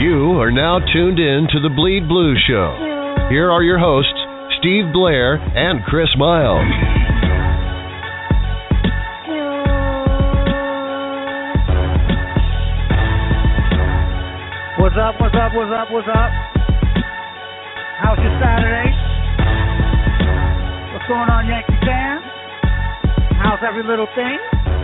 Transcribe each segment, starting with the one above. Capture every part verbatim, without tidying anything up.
You are now tuned in to the Bleed Blue Show. Here are your hosts, Steve Blair and Chris Miles. What's up, what's up, what's up, what's up? How's your Saturday? What's going on, Yankee fans? How's every little thing?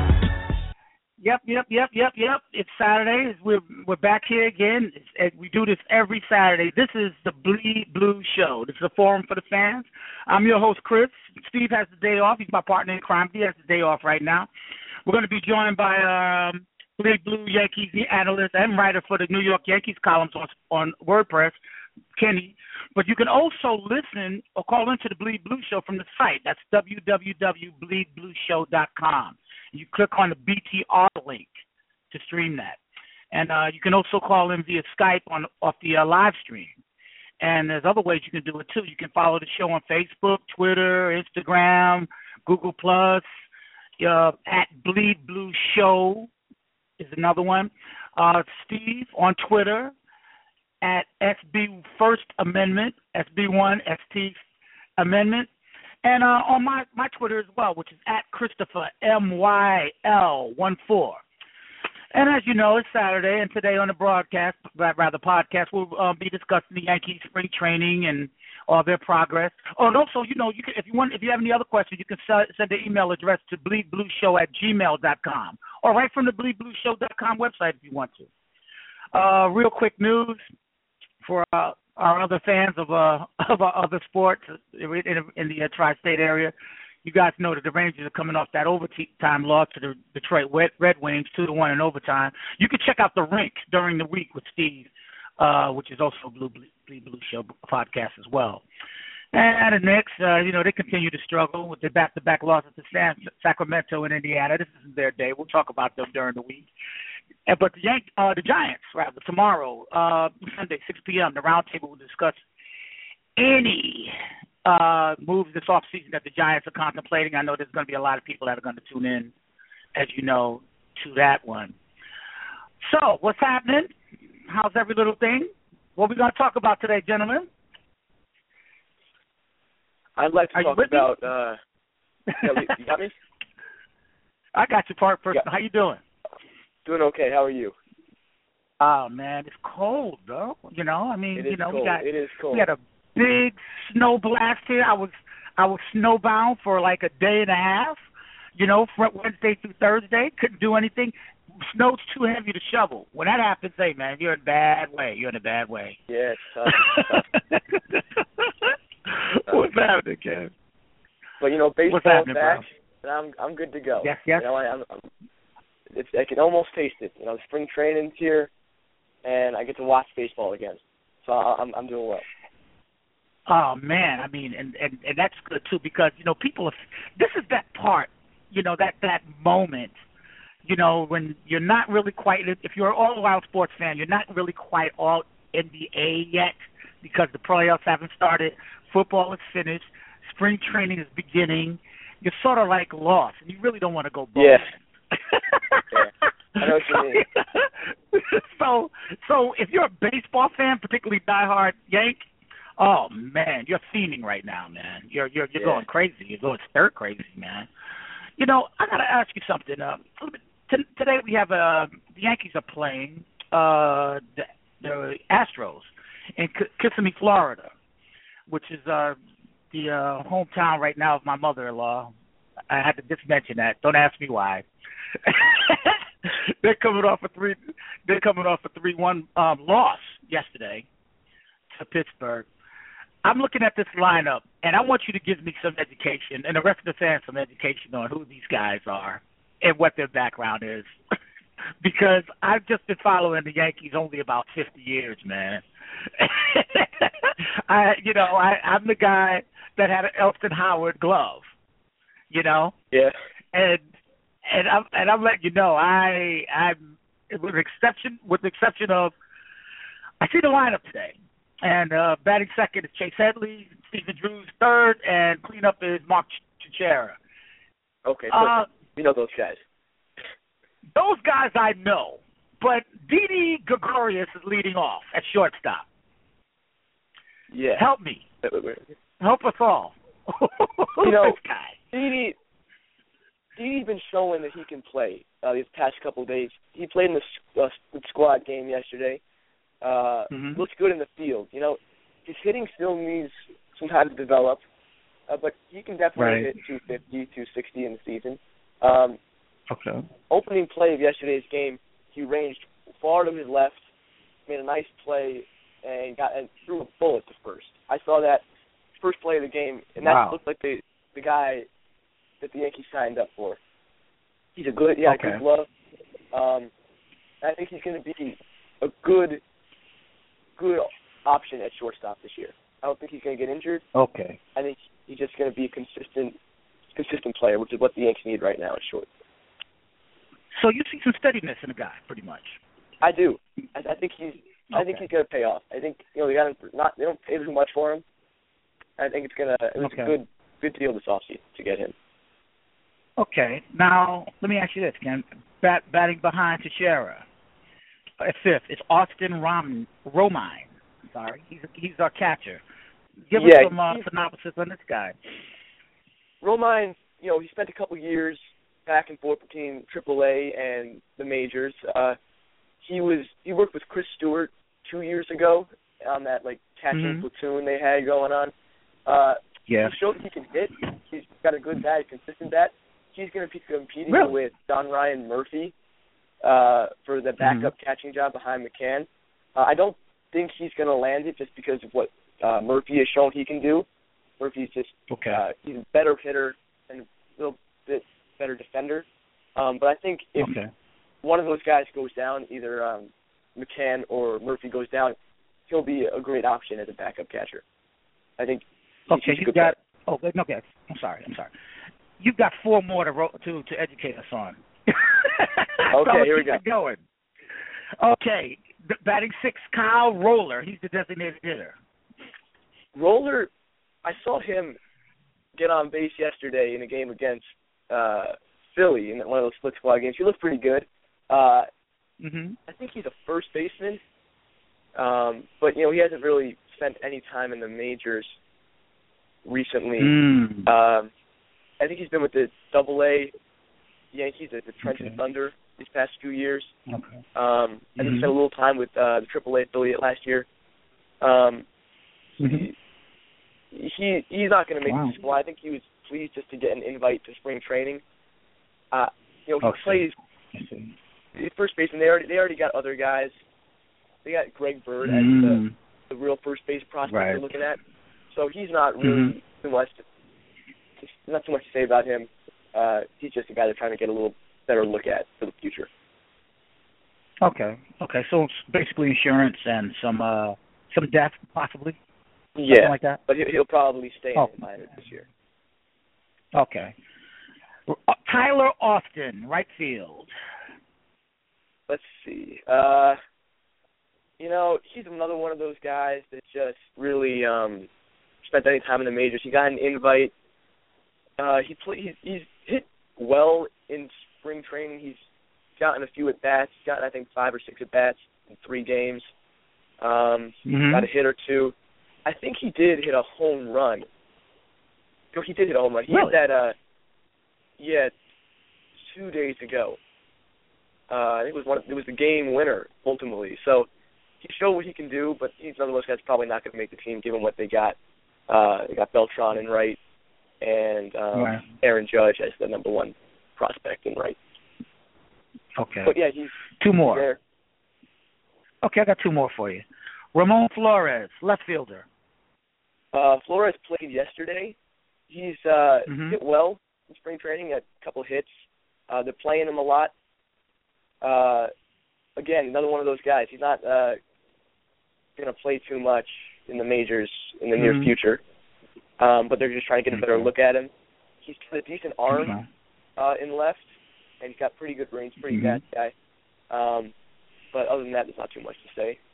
Yep, yep, yep, yep, yep. It's Saturday. We're we're back here again. It's, we do this every Saturday. This is the Bleed Blue Show. This is a forum for the fans. I'm your host, Chris. Steve has the day off. He's my partner in crime. He has the day off right now. We're going to be joined by um, Bleed Blue Yankees analyst and writer for the New York Yankees columns on, on WordPress, Kenny. But you can also listen or call into the Bleed Blue Show from the site. That's w w w dot bleed blue show dot com. You click on the B T R link to stream that. And uh, you can also call in via Skype on off the uh, live stream. And there's other ways you can do it, too. You can follow the show on Facebook, Twitter, Instagram, Google Plus, uh, at Bleed Blue Show is another one. Uh, Steve on Twitter at S B First Amendment, S B one S T Amendment. And uh, on my, my Twitter as well, which is at Christopher M Y L one four. And as you know, it's Saturday, and today on the broadcast, rather podcast, we'll uh, be discussing the Yankees spring training and all their progress. Oh, and also, you know, you can, if you want, if you have any other questions, you can send an email address to bleed blue show at gmail dot com, or right from the bleed blue show dot com website if you want to. Uh, real quick news for uh, our other fans of uh of our other sports in, in the uh, tri-state area. You guys know that the Rangers are coming off that overtime loss to the Detroit Red Wings, two to one in overtime. You can check out the rink during the week with Steve, uh, which is also a Blue Blue, Blue Show podcast as well. And the Knicks, uh, you know, they continue to struggle with their back-to-back losses to San, Sacramento and Indiana. This isn't their day. We'll talk about them during the week. But the Yank, uh, the Giants, rather, tomorrow, uh, Sunday, six p.m., the roundtable will discuss any uh, moves this offseason that the Giants are contemplating. I know there's going to be a lot of people that are going to tune in, as you know, to that one. So, what's happening? How's every little thing? What are we going to talk about today, gentlemen? I'd like to are talk about uh, – you got me? I got your part first. Yeah. How you doing? Doing okay. How are you? Oh man, it's cold though. You know, I mean, it you know, cold. we got it is cold. we had a big snow blast here. I was I was snowbound for like a day and a half. You know, from Wednesday through Thursday, couldn't do anything. Snow's too heavy to shovel. When that happens, hey man, you're in a bad way. You're in a bad way. Yeah, it's tough. It's tough. What's happening, Ken? But you know, baseball's back, bro? and I'm I'm good to go. Yes, yes. You know, I, I'm, I'm It's, I can almost taste it. You know, spring training's here, and I get to watch baseball again. So I'm I'm doing well. Oh man, I mean, and, and, and that's good too because you know people. Are, this is that part, you know, that that moment, you know, when you're not really quite. If you're an all-around sports fan, you're not really quite all N B A yet because the playoffs haven't started. Football is finished. Spring training is beginning. You're sort of like lost, and you really don't want to go bowling. Yeah. Yeah. I know what you mean. so, so if you're a baseball fan, particularly diehard Yank, oh man, you're fiending right now, man. You're you're you're yeah. going crazy. You're going stir crazy, man. You know, I gotta ask you something. Uh, t- today we have uh, the Yankees are playing uh, the, the Astros in K- Kissimmee, Florida, which is uh, the uh, hometown right now of my mother-in-law. I had to just mention that. Don't ask me why. they're coming off a three. They're coming off a three-one um, loss yesterday to Pittsburgh. I'm looking at this lineup, and I want you to give me some education, and the rest of the fans some education on who these guys are and what their background is, because I've just been following the Yankees only about fifty years, man. I, you know, I, I'm the guy that had an Elston Howard glove, you know. Yeah. And. And I'm and I'm letting you know, I I'm with exception with the exception of I see the lineup today, and uh, batting second is Chase Headley, Stephen Drew's third, and cleanup is Mark Teixeira. Okay, so uh, you know those guys. Those guys I know, but Didi Gregorius is leading off at shortstop. Yeah. Help me. Help us all. You know, this guy. Didi, Didi's been showing that he can play uh, these past couple of days. He played in the, uh, the squad game yesterday. Uh, mm-hmm. Looks good in the field. You know, his hitting still needs some time to develop, uh, but he can definitely right. hit two fifty, two sixty in the season. Um, okay. Opening play of yesterday's game, he ranged far to his left, made a nice play, and got and threw a bullet to first. I saw that first play of the game, and that wow. looked like the the guy that the Yankees signed up for. He's a good, yeah, okay. good glove. Um, I think he's going to be a good, good option at shortstop this year. I don't think he's going to get injured. Okay. I think he's just going to be a consistent, consistent player, which is what the Yankees need right now at short. So you see some steadiness in the guy, pretty much. I do. I, I think he's. Okay. I think he's going to pay off. I think you know they got him for not. They don't pay too much for him. I think it's gonna. It was okay. a good, good deal this offseason to get him. Okay. Now let me ask you this again. Bat, batting behind Teixeira at fifth, it's Austin Rom, Romine. Sorry, he's he's our catcher. Give yeah, us some uh, synopsis on this guy. Romine, you know, he spent a couple years back and forth between triple A and the majors. Uh, he was he worked with Chris Stewart two years ago on that like catching mm-hmm. platoon they had going on. Uh, yeah. He showed he can hit. He's got a good bat, a consistent bat. He's going to be competing really? with John Ryan Murphy uh, for the backup mm-hmm. catching job behind McCann. Uh, I don't think he's going to land it just because of what uh, Murphy has shown he can do. Murphy's just okay. uh, he's a better hitter and a little bit better defender. Um, but I think if okay. one of those guys goes down, either um, McCann or Murphy goes down, he'll be a great option as a backup catcher. I think. Okay, you've got. Oh, no, okay. I'm sorry. I'm sorry. You've got four more to ro- to to educate us on. Okay, here we go. Going. Okay, B- batting six, Kyle Roller. He's the designated hitter. Roller, I saw him get on base yesterday in a game against uh, Philly in one of those split squad games. He looked pretty good. Uh, mm-hmm. I think he's a first baseman, um, but you know he hasn't really spent any time in the majors recently. Mm. Um, I think he's been with the Double A Yankees, the, the Trenton okay. Thunder, these past few years. Okay. Um, mm-hmm. and he spent a little time with uh, the Triple A affiliate last year. Um, mm-hmm. he, he he's not going to make wow. the squad. I think he was pleased just to get an invite to spring training. Uh, you know, he okay. plays he's first baseman. They already they already got other guys. They got Greg Bird mm. as the, the real first base prospect right. they're looking at. So he's not really mm-hmm. too much. To, not too much to say about him. Uh, he's just a guy they're trying to get a little better look at for the future. Okay. Okay. So it's basically insurance and some uh, some depth, possibly. Yeah. Something like that. But he'll, he'll probably stay oh. in the minors this year. Okay. Uh, Tyler Austin, right field. Let's see. Uh, you know, he's another one of those guys that just really um, spent any time in the majors. He got an invite. Uh, he play, he's, he's hit well in spring training. He's gotten a few at bats. He's gotten I think five or six at bats in three games. Um, mm-hmm. Got a hit or two. I think he did hit a home run. No, he did hit a home run. He really? hit that. Uh, yeah, two days ago. Uh, I think it was one. It was the game winner ultimately. So he showed what he can do, but he's another one of those guys probably not going to make the team given what they got. Uh, they got Beltran in right, and um, right. Aaron Judge as the number one prospect in right. Okay. But yeah, he's two more. There. Okay, I got two more for you. Ramon Flores, left fielder. Uh, Flores played yesterday. He's uh, mm-hmm. hit well in spring training. Had a couple hits. Uh, they're playing him a lot. Uh, again, another one of those guys. He's not uh, going to play too much in the majors in the mm-hmm. near future, um, but they're just trying to get a better okay. look at him. He's got a decent arm okay. uh, in left, and he's got pretty good range, pretty mm-hmm. fast guy. Um, but other than that, there's not too much to say.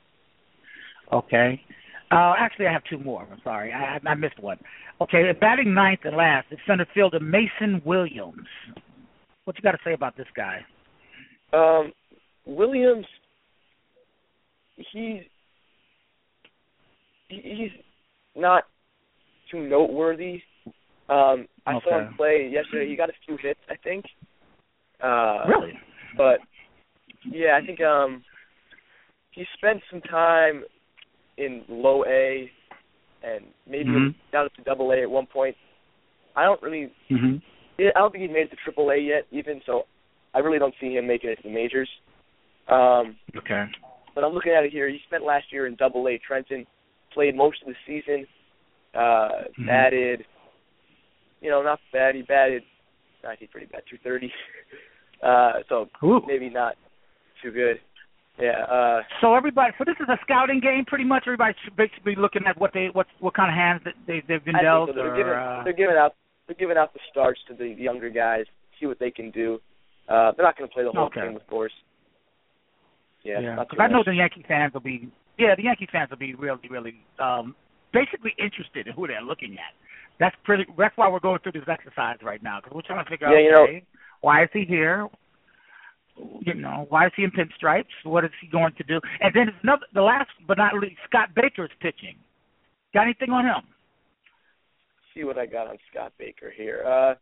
Okay. Uh, actually, I have two more. I'm sorry. I, I missed one. Okay, batting ninth and last is center fielder Mason Williams. What you got to say about this guy? Um, Williams he's he's not too noteworthy. Um, I okay. saw him play yesterday. He got a few hits, I think. Uh, really? But yeah, I think um, he spent some time in low A and maybe mm-hmm. down to double A at one point. I don't really. Mm-hmm. I don't think he's made it to triple A yet, even. So I really don't see him making it to the majors. Um, okay. But I'm looking at it here. He spent last year in double A Trenton, played most of the season, uh, mm-hmm. batted. You know, not bad. He batted. I think pretty bad, two thirty. uh, so Ooh. maybe not too good. Yeah. Uh, so everybody, so this is a scouting game, pretty much. Everybody should basically looking at what they, what, what kind of hands that they, they've been I dealt. Think so. They're, or, giving, uh... they're giving out, they're giving out the starts to the younger guys, see what they can do. Uh, they're not going to play the whole okay. game, of course. Yeah. Yeah. Because I know the Yankee fans will be. Yeah, the Yankee fans will be really, really, um, basically interested in who they're looking at. That's pretty. That's why we're going through this exercise right now, because we're trying to figure yeah, out, you okay, know, why is he here? You know, why is he in pinstripes? What is he going to do? And then another, the last but not least, Scott Baker's pitching. Got anything on him? See what I got on Scott Baker here. Uh,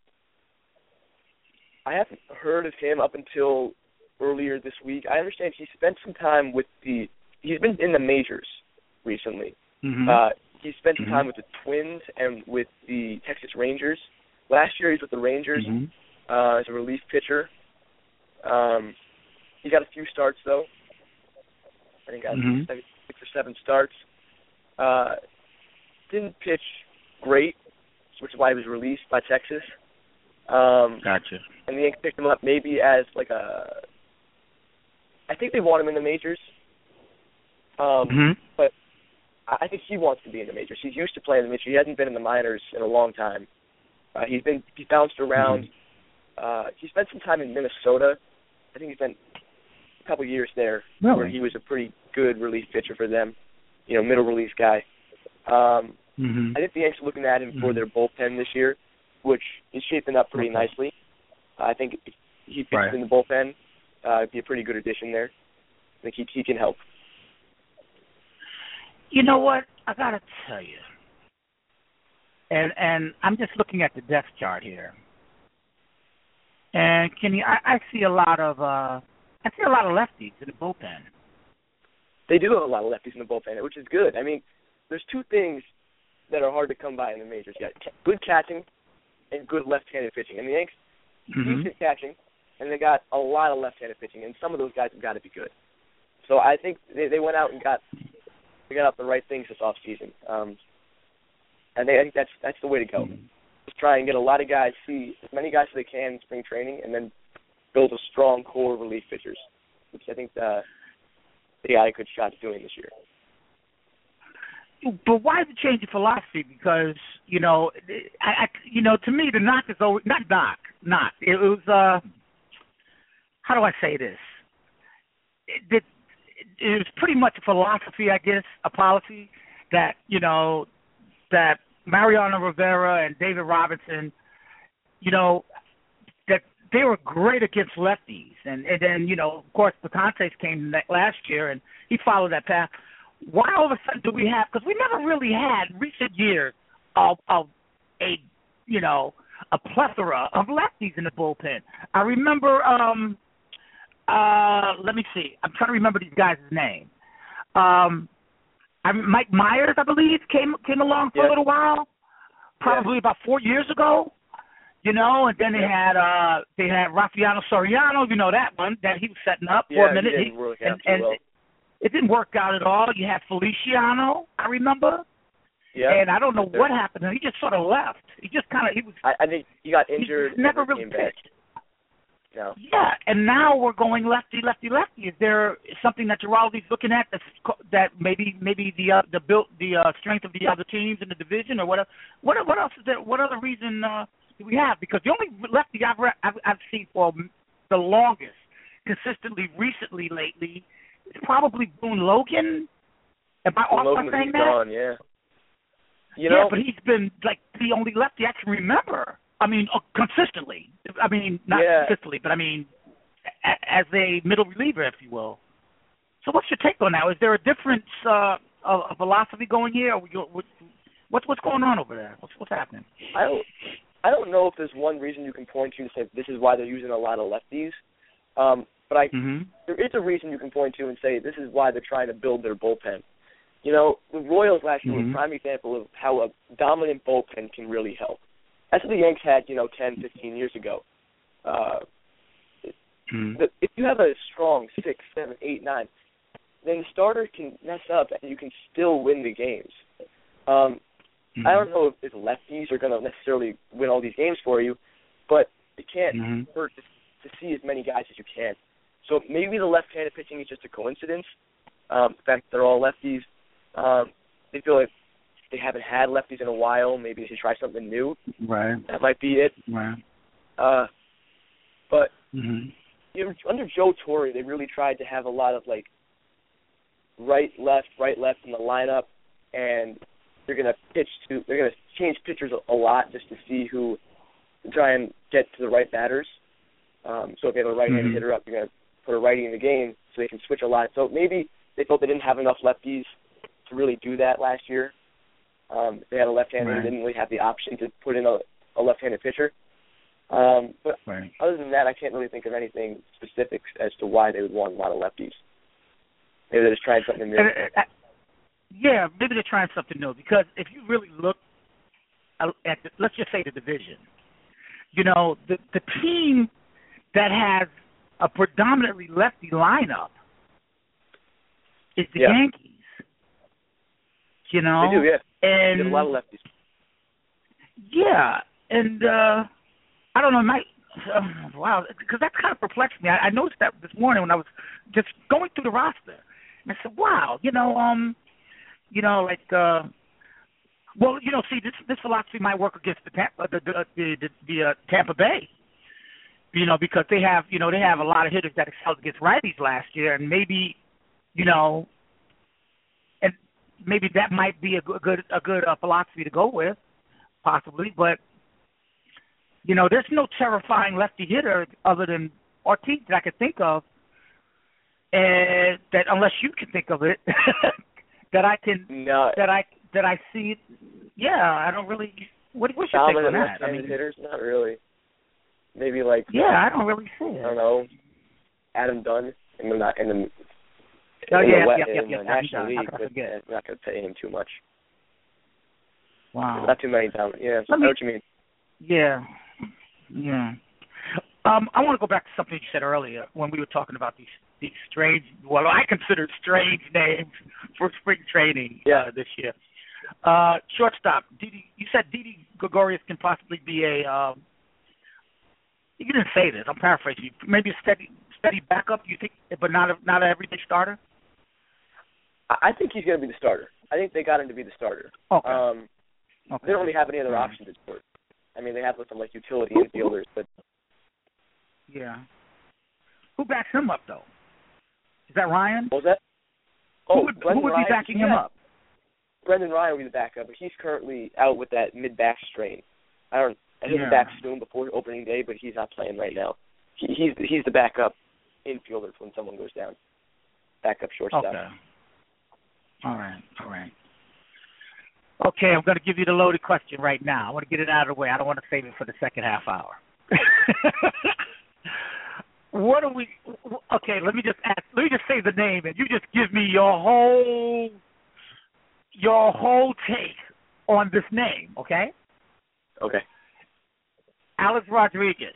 I haven't heard of him up until earlier this week. I understand he spent some time with the. He's been in the majors recently. Mm-hmm. Uh, he spent some mm-hmm. time with the Twins and with the Texas Rangers. Last year, he was with the Rangers mm-hmm. uh, as a relief pitcher. Um, he got a few starts though. I think he got mm-hmm. six, six or seven starts. Uh, didn't pitch great, which is why he was released by Texas. Um, gotcha. And the Yankees picked him up maybe as like a. I think they want him in the majors. Um, mm-hmm. But I think he wants to be in the majors. He's used to playing in the majors. He hasn't been in the minors in a long time. Uh, he's been he's bounced around. Mm-hmm. Uh, he spent some time in Minnesota. I think he spent a couple years there really? where he was a pretty good relief pitcher for them. You know, middle relief guy. Um, mm-hmm. I think the Yankees are looking at him mm-hmm. for their bullpen this year, which is shaping up pretty okay. nicely. Uh, I think if he fits right. in the bullpen, uh, it'd be a pretty good addition there. I think he he can help. You know what? I gotta tell you, and and I'm just looking at the depth chart here, and Kenny, I, I see a lot of uh, I see a lot of lefties in the bullpen. They do have a lot of lefties in the bullpen, which is good. I mean, there's two things that are hard to come by in the majors. You got good catching and good left-handed pitching. And the Yankees, mm-hmm. decent catching, and they got a lot of left-handed pitching, and some of those guys have got to be good. So I think they, they went out and got they got out the right things this off season, um, and they, I think that's that's the way to go. Mm-hmm. Just try and get a lot of guys, see as many guys as they can in spring training, and then build a strong core of relief pitchers, which I think the, they got a good shot at doing this year. But why the change of philosophy? Because you know, I, I you know, to me the knock is always not knock, not it was. Uh, how do I say this? It, it, it was pretty much a philosophy, I guess, a policy that you know that Mariano Rivera and David Robinson, you know, that they were great against lefties, and and then you know, of course, Betances came last year and he followed that path. Why all of a sudden do we have? Because we never really had recent years of, of a, you know, a plethora of lefties in the bullpen. I remember, um, uh, let me see. I'm trying to remember these guys' name. Um, I, Mike Myers, I believe, came came along for yeah. a little while, probably yeah. about four years ago. You know, and then they had uh, they had Rafael Soriano. You know that one that he was setting up yeah, for a minute. He didn't work out and, too and, well. It didn't work out at all. You had Feliciano, I remember. Yeah. And I don't know what happened. He just sort of left. He just kind of, he was. I, I think he got injured. He never never really came back. pitched. No. Yeah, and now we're going lefty, lefty, lefty. Is there something that Giraldi's looking at that's, that maybe maybe the uh, the built the uh, strength of the other teams in the division or what? What what else is there? What other reason uh, do we have? Because the only lefty I've I've, I've seen for the longest, consistently, recently, lately. It's probably Boone Logan. Am I off by saying that? Gone, yeah. You yeah, know, but he's been like the only lefty I can remember. I mean, uh, consistently. I mean, not yeah. consistently, but I mean, a, as a middle reliever, if you will. So what's your take on that? Is there a difference uh, of, of philosophy going here? Or what, what's what's going on over there? What's what's happening? I don't I don't know if there's one reason you can point to to say this is why they're using a lot of lefties. Um, but I mm-hmm. there is a reason you can point to and say this is why they're trying to build their bullpen. You know, the Royals last year mm-hmm. were a prime example of how a dominant bullpen can really help. That's what the Yanks had, you know, ten, fifteen years ago. Uh, mm-hmm. the, if you have a strong six, seven, eight, nine, then the starter can mess up and you can still win the games. Um, mm-hmm. I don't know if, if lefties are going to necessarily win all these games for you, but it can't mm-hmm. hurt to, to see as many guys as you can. So maybe the left-handed pitching is just a coincidence. Um, the fact that they're all lefties. Um, they feel like they haven't had lefties in a while. Maybe they should try something new. Right. That might be it. Right. Uh, but mm-hmm. you know, under Joe Torre, they really tried to have a lot of like right, left, right, left in the lineup, and they're gonna pitch to. They're gonna change pitchers a, a lot just to see who to try and get to the right batters. Um, so if they have a right-handed mm-hmm. hitter up, you're gonna put a righty in the game so they can switch a lot. So maybe they felt they didn't have enough lefties to really do that last year. Um, if they had a left-hander, right. they didn't really have the option to put in a, a left-handed pitcher. Um, but right. other than that, I can't really think of anything specific as to why they would want a lot of lefties. Maybe they're just trying something new. Uh, uh, yeah, maybe they're trying something new because if you really look at, the, let's just say the division, you know, the the team that has a predominantly lefty lineup is the yeah. Yankees. You know, they do, yeah. And they have a lot of lefties. Yeah, and uh, I don't know, might uh, wow, because that kind of perplexed me. I, I noticed that this morning when I was just going through the roster, and I said, "Wow, you know, um, you know, like, uh, well, you know, see, this this philosophy might work against the Tampa, the the the, the, the uh, Tampa Bay." You know, because they have, you know, they have a lot of hitters that excelled against righties last year, and maybe, you know, and maybe that might be a good, a good uh, philosophy to go with, possibly. But you know, there's no terrifying lefty hitter other than Ortiz that I could think of, and that unless you can think of it, that I can, no. that I that I see. Yeah, I don't really. What, what's your take on that? I mean, hitters, not really. Maybe like yeah, uh, I don't really see it. I don't know, Adam Dunn in the in the, in oh, the, yeah, West, yep, yep, in yep, the yep, National Dunn. League, How could I but forget? I'm not going to pay him too much. Wow, not too many down. Yeah, Let I me, know what you mean. Yeah, yeah. Um, I want to go back to something you said earlier when we were talking about these these strange, well, I consider strange names for spring training yeah. uh, this year. Uh, shortstop, Didi, you said Didi Gregorius can possibly be a. Um, you didn't say this. I'm paraphrasing you. Maybe a steady, steady backup. You think, but not a not an everyday starter. I think he's going to be the starter. I think they got him to be the starter. Okay. Um, okay. They don't really have any other right. options at short. I mean, they have some like utility infielders, but yeah. Who backs him up though? Is that Ryan? What was that? Oh, who would, Brendan who would Ryan, be backing yeah. him up? Brendan Ryan will be the backup, but he's currently out with that mid back strain. I don't. I think yeah. he's back soon before opening day, but he's not playing right now. He, he's he's the backup infielder when someone goes down. Backup shortstop. Okay. All right. All right. Okay, I'm going to give you the loaded question right now. I want to get it out of the way. I don't want to save it for the second half hour. What do we? Okay, let me just ask. Let me just say the name, and you just give me your whole your whole take on this name. Okay. Okay. Alex Rodriguez.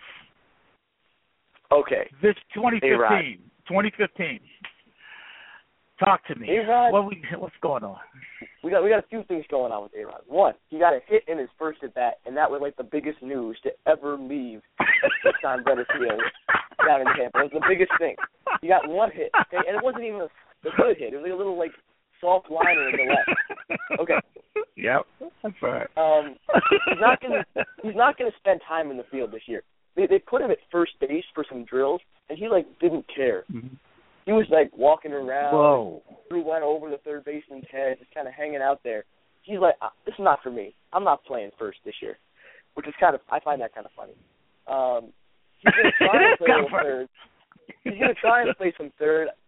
Okay. This twenty fifteen. A-Rod. twenty fifteen. Talk to me. A-Rod, what we, what's going on? We got we got a few things going on with A-Rod. One, he got a hit in his first at bat, and that was like the biggest news to ever leave the Don Brenner Field down in Tampa. It was the biggest thing. He got one hit, okay, and it wasn't even a, a good hit. It was like a little like soft liner in the left. Okay. Yep, that's right. Um, he's not gonna he's not gonna spend time in the field this year. They they put him at first base for some drills, and he like didn't care. Mm-hmm. He was like walking around. Whoa. Threw one over the third baseman's head, just kind of hanging out there. He's like, this is not for me. I'm not playing first this year, which is kind of I find that kind of funny. Um, he's gonna try and play a little third. He's gonna try and play some third. If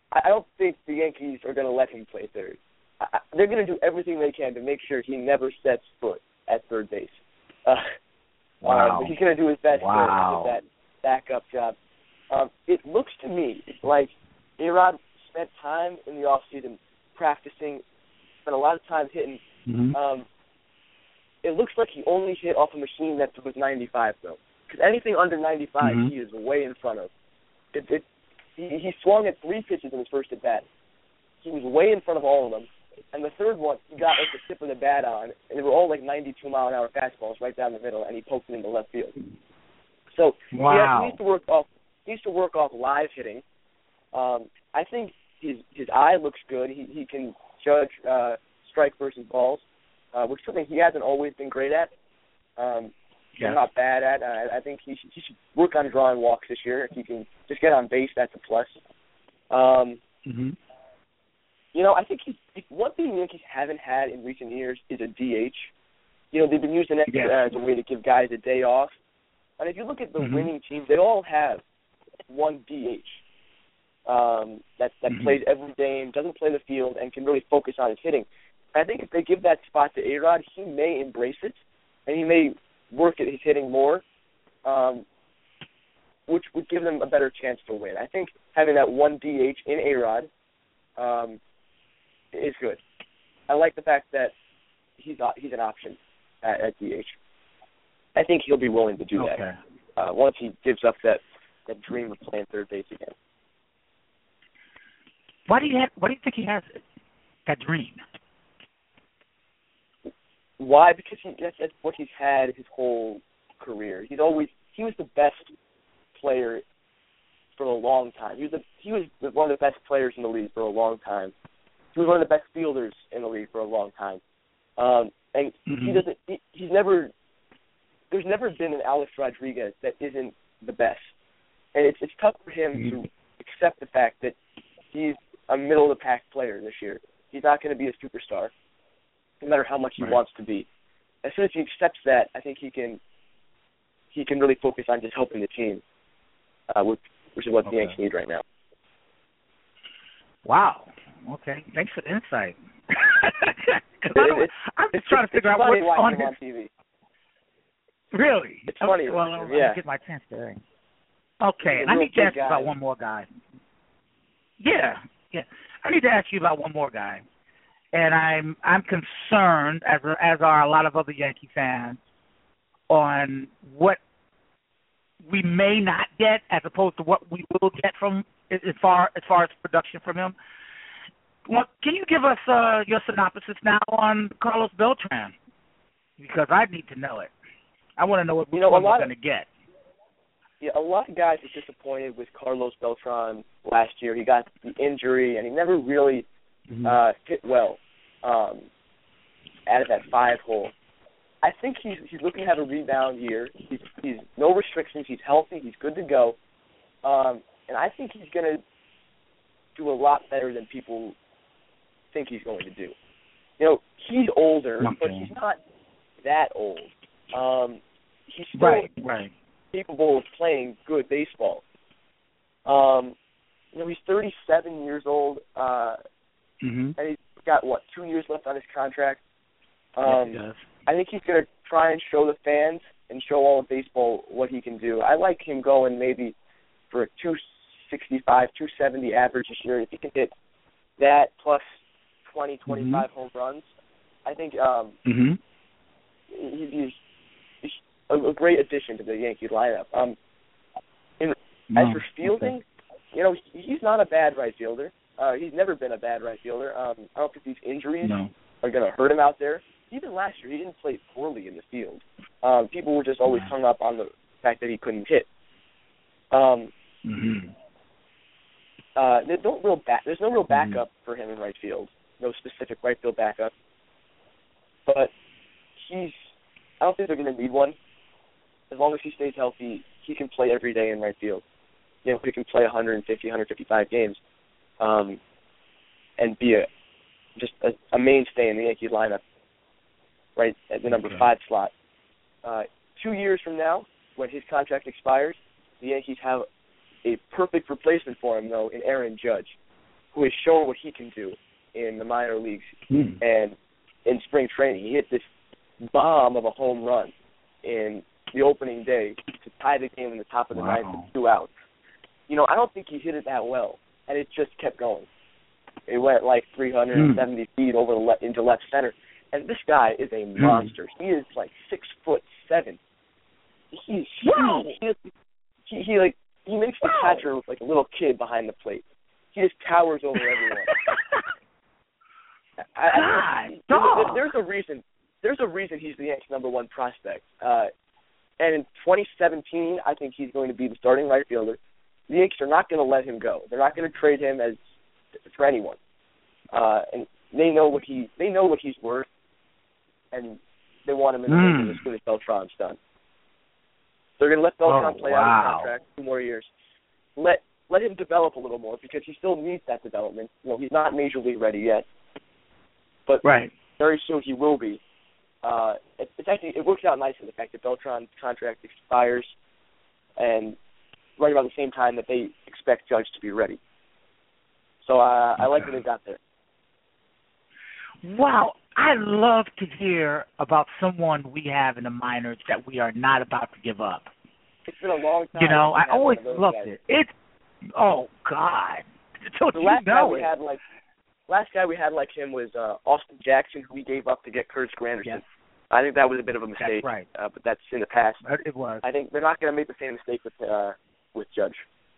I don't think the Yankees are going to let him play third. I, they're going to do everything they can to make sure he never sets foot at third base. Uh, wow. Um, but he's going to do his best wow. to get that backup job. Um, it looks to me like A-Rod spent time in the offseason practicing, spent a lot of time hitting. Mm-hmm. Um, it looks like he only hit off a machine that was ninety-five, though. Because anything under ninety-five, mm-hmm. he is way in front of. It, it, he, he swung at three pitches in his first at-bat. He was way in front of all of them. And the third one, he got like the tip of the bat on, and they were all like ninety-two mile an hour fastballs right down the middle, and he poked it into left field. So wow. he, has, he needs to work off. He needs to work off live hitting. Um, I think his his eye looks good. He he can judge uh, strike versus balls, uh, which is something he hasn't always been great at. Um, yeah. Not bad at. Uh, I think he should, he should work on drawing walks this year. If he can just get on base, that's a plus. Um, mm-hmm. You know, I think he, one thing the Yankees haven't had in recent years is a D H. You know, they've been using it yes. as a way to give guys a day off. And if you look at the mm-hmm. winning teams, they all have one D H um, that that mm-hmm. plays every game, doesn't play the field, and can really focus on his hitting. And I think if they give that spot to A-Rod, he may embrace it, and he may work at his hitting more, um, which would give them a better chance to win. I think having that one D H in A-Rod um, is good. I like the fact that he's uh, he's an option at, at D H. I think he'll be willing to do okay. that uh, once he gives up that, that dream of playing third base again. Why do you have? Why do you think he has it? That dream? Why? Because he, that's, that's what he's had his whole career. He's always he was the best player for a long time. He was the, he was the, one of the best players in the league for a long time. He was one of the best fielders in the league for a long time. Um, and mm-hmm. he doesn't. He, he's never. There's never been an Alex Rodriguez that isn't the best, and it's it's tough for him mm-hmm. to accept the fact that he's a middle of the pack player this year. He's not going to be a superstar, no matter how much he right. wants to be. As soon as he accepts that, I think he can he can really focus on just helping the team, uh, which, which is what okay. the Yankees need right now. Wow. Okay. Thanks for the insight. it, it, I'm just trying to figure out what's on, his... on T V. Really? It's funny. Okay, well, I'll, yeah. I'll get my chance there. Okay, and I need to ask you about one more guy. Yeah, yeah. I need to ask you about one more guy, and I'm I'm concerned, as as are a lot of other Yankee fans, on what we may not get as opposed to what we will get from as far as far as production from him. Well, can you give us uh, your synopsis now on Carlos Beltran? Because I need to know it. I want to know what you know, we're going to get. Yeah, a lot of guys were disappointed with Carlos Beltran last year. He got the injury, and he never really mm-hmm. uh, hit well um, out of that five hole. I think he's he's looking to have a rebound year. He's he's no restrictions. He's healthy. He's good to go, um, and I think he's going to do a lot better than people think he's going to do. You know, he's older, okay. but he's not that old. Um, he's still right, right. capable of playing good baseball. Um, you know, he's thirty-seven years old, uh, mm-hmm. and he's got, what, two years left on his contract. Um, yes, he does. I think he's going to try and show the fans and show all of baseball what he can do. I like him going maybe for a two sixty-five, two seventy average this year. If he can hit that plus twenty, twenty-five mm-hmm. home runs, I think um, mm-hmm. he's, he's A, a great addition to the Yankee lineup. Um, in, no, as for fielding, okay. you know, he, he's not a bad right fielder. Uh, he's never been a bad right fielder. Um, I don't think these injuries no. are going to hurt him out there. Even last year, he didn't play poorly in the field. Um, people were just always no. hung up on the fact that he couldn't hit. Um, mm-hmm. uh, there's no real back. There's no real backup mm-hmm. for him in right field. No specific right field backup. But he's. I don't think they're going to need one. As long as he stays healthy, he can play every day in right field. You know, he can play one fifty, one fifty-five games, um, and be a just a, a mainstay in the Yankees lineup, right at the number okay. five slot. Uh, two years from now, when his contract expires, the Yankees have a perfect replacement for him, though, in Aaron Judge. who has shown what he can do in the minor leagues mm. and in spring training. He hit this bomb of a home run in the opening day to tie the game in the top of the wow. ninth with two outs. You know, I don't think he hit it that well, and it just kept going. It went like three hundred seventy mm. feet over the le- into left center. And this guy is a monster. Mm. He is like six foot seven. He's wow. huge. He, is, he, he like he makes the wow. catcher look like a little kid behind the plate. He just towers over everyone. I, I, God, there's, there's a reason. There's a reason he's the Yankees' number one prospect. Uh, and in twenty seventeen, I think he's going to be the starting right fielder. The Yankees are not going to let him go. They're not going to trade him as for anyone. Uh, and they know what he they know what he's worth, and they want him in the mm. majors as soon as Beltran's done. They're going to let Beltran oh, play wow. out his contract two more years. Let let him develop a little more because he still needs that development. You know, he's not major league ready yet, but right. very soon he will be. Uh, it, it's actually it works out nicely the fact that Beltran's contract expires, and right about the same time that they expect Judge to be ready. So uh, okay. I like what they got there. Wow, I love to hear about someone we have in the minors that we are not about to give up. It's been a long time. You know, I always loved guys. it. It's oh God, don't the you last know guy we it? had like last guy we had like him was uh, Austin Jackson, who we gave up to get Curtis Granderson. Yes. I think that was a bit of a mistake. That's right. Uh, but that's in the past. It was. I think they're not going to make the same mistake with uh, with Judge.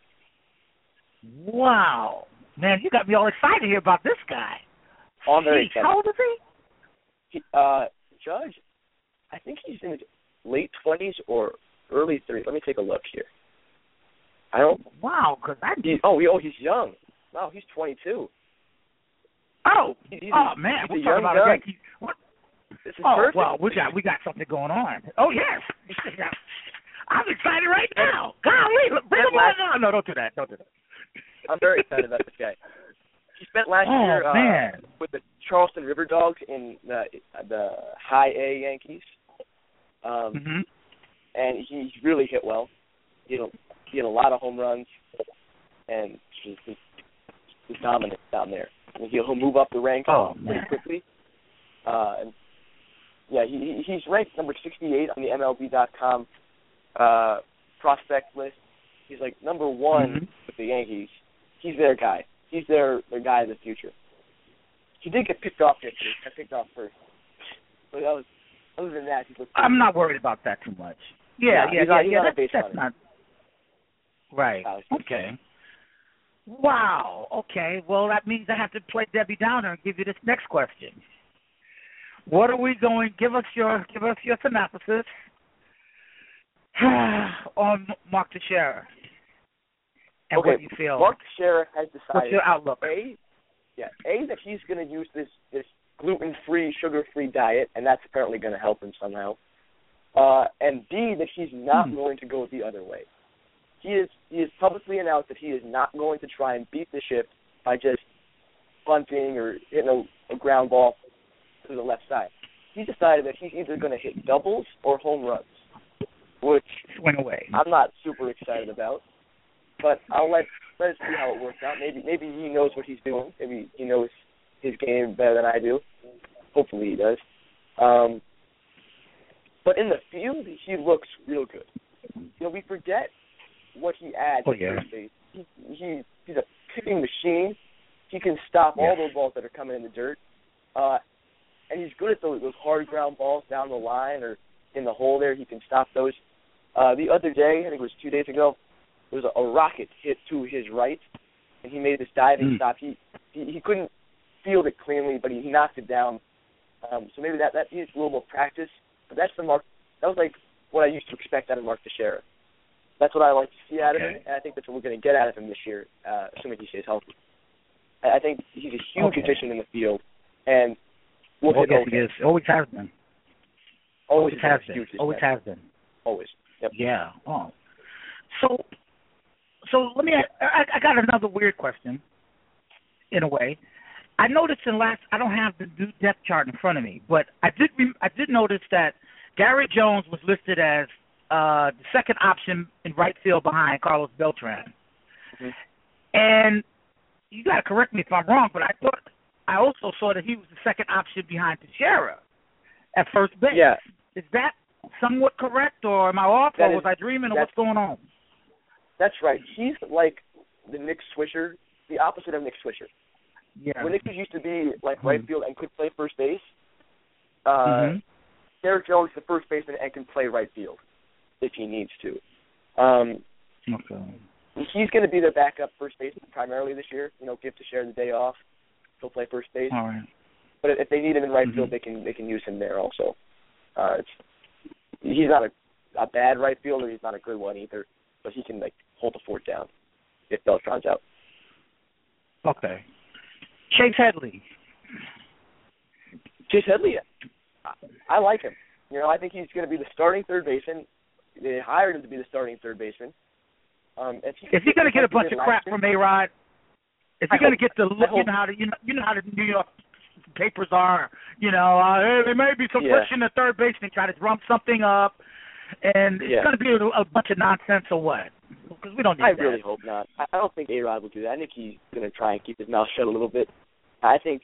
Wow, man, you got me all excited here about this guy. Oh, I'm very Jeez, excited. how old is he? he uh, Judge, I think he's in his late twenties or early thirties. Let me take a look here. I don't. Wow, because I. He's, oh, he, oh, he's young. No, he's twenty-two. Oh, he's, he's oh a, man, he's we're a talking young about gun. a Yankee. What? This is oh perfect. well, we got we got something going on. Oh yes, I'm excited right now. Golly, bring him on. No, no, don't do that. Don't do that. I'm very excited about this guy. He spent last oh, year uh, man. with the Charleston River Dogs in the the High A Yankees, um, mm-hmm. and he really hit well. He had a, he had a lot of home runs, and he, he, he's dominant down there. I mean, he'll, he'll move up the ranks oh, pretty man. quickly. Uh, and yeah, he he's ranked number sixty-eight on the M L B dot com uh, prospect list. He's like number one mm-hmm. with the Yankees. He's their guy. He's their, their guy of the future. He did get picked off yesterday. Got picked off first. But that was, other than that, he's looked I'm not worried about that too much. Yeah, no, yeah, he's yeah. not, he's yeah not that's, a base that's runner. not right. Oh, Okay. Wow. Okay. Well, that means I have to play Debbie Downer and give you this next question. What are we going? Give us your give us your synopsis on Mark Teixeira. And okay, what do you feel? Mark Teixeira has decided. What's your outlook? A, yeah, A, that he's going to use this, this gluten-free, sugar-free diet, and that's apparently going to help him somehow. Uh, and B, that he's not hmm. going to go the other way. He is he has publicly announced that he is not going to try and beat the ship by just bunting or hitting a, a ground ball to the left side. He decided that he's either going to hit doubles or home runs, which Swing away. I'm not super excited about. But I'll let let us see how it works out. Maybe maybe he knows what he's doing. Maybe he knows his game better than I do. Hopefully he does. Um, but in the field, he looks real good. You know, we forget what he adds Oh, at yeah. first base. He, he he's a picking machine. He can stop Yes. all those balls that are coming in the dirt. Uh, and he's good at those, those hard ground balls down the line or in the hole there. He can stop those. Uh, the other day, I think it was two days ago, there was a, a rocket hit to his right, and he made this diving Mm. stop. He, he he couldn't field it cleanly, but he, he knocked it down. Um, so maybe that that needs a little more practice. But that's the Mark. That was like what I used to expect out of Mark Teixeira. That's what I like to see out Okay. of him, and I think that's what we're going to get out of him this year, uh, assuming he stays healthy. I I think he's a huge Okay. addition in the field, and we'll Oh, hit yes, okay. he is. Always has been. Always, Always has been. huge Always addition. has been. Always. Yep. Yeah. Oh. So, so let me. I, I got another weird question. In a way, I noticed in last. I don't have the new depth chart in front of me, but I did. I did notice that Gary Jones was listed as uh, the second option in right field behind Carlos Beltran, Mhm. and you got to correct me if I'm wrong, but I thought I also saw that he was the second option behind Teixeira at first base. Yeah. Is that somewhat correct, or am I off, That or is, was I dreaming, or what's going on? That's right. He's like the Nick Swisher, the opposite of Nick Swisher. Yeah. When Nick used to be like mm-hmm. right field and could play first base, uh, mm-hmm. Derek Jones is the first baseman and can play right field if he needs to. Um, okay. He's going to be their backup first baseman primarily this year. You know, give Teixeira the day off. He'll play first base. All right. But if they need him in right mm-hmm. field, they can they can use him there also. Uh, it's, he's not a, a bad right fielder. He's not a good one either. But he can like hold the fort down if Beltran's out. Okay. Chase Headley. Chase Headley, I, I like him. You know, I think he's going to be the starting third baseman. They hired him to be the starting third baseman. Um, if he, is he going to get a bunch of crap from A-Rod? Is he going to get the look? You know how the you know you know how the New York papers are. You know, uh, hey, there may be some yeah. pushing the third baseman, try to drum something up, and it's yeah. going to be a, a bunch of nonsense or what? Because we don't need I that. really hope not. I, I don't think A-Rod will do that. I think he's going to try and keep his mouth shut a little bit. I think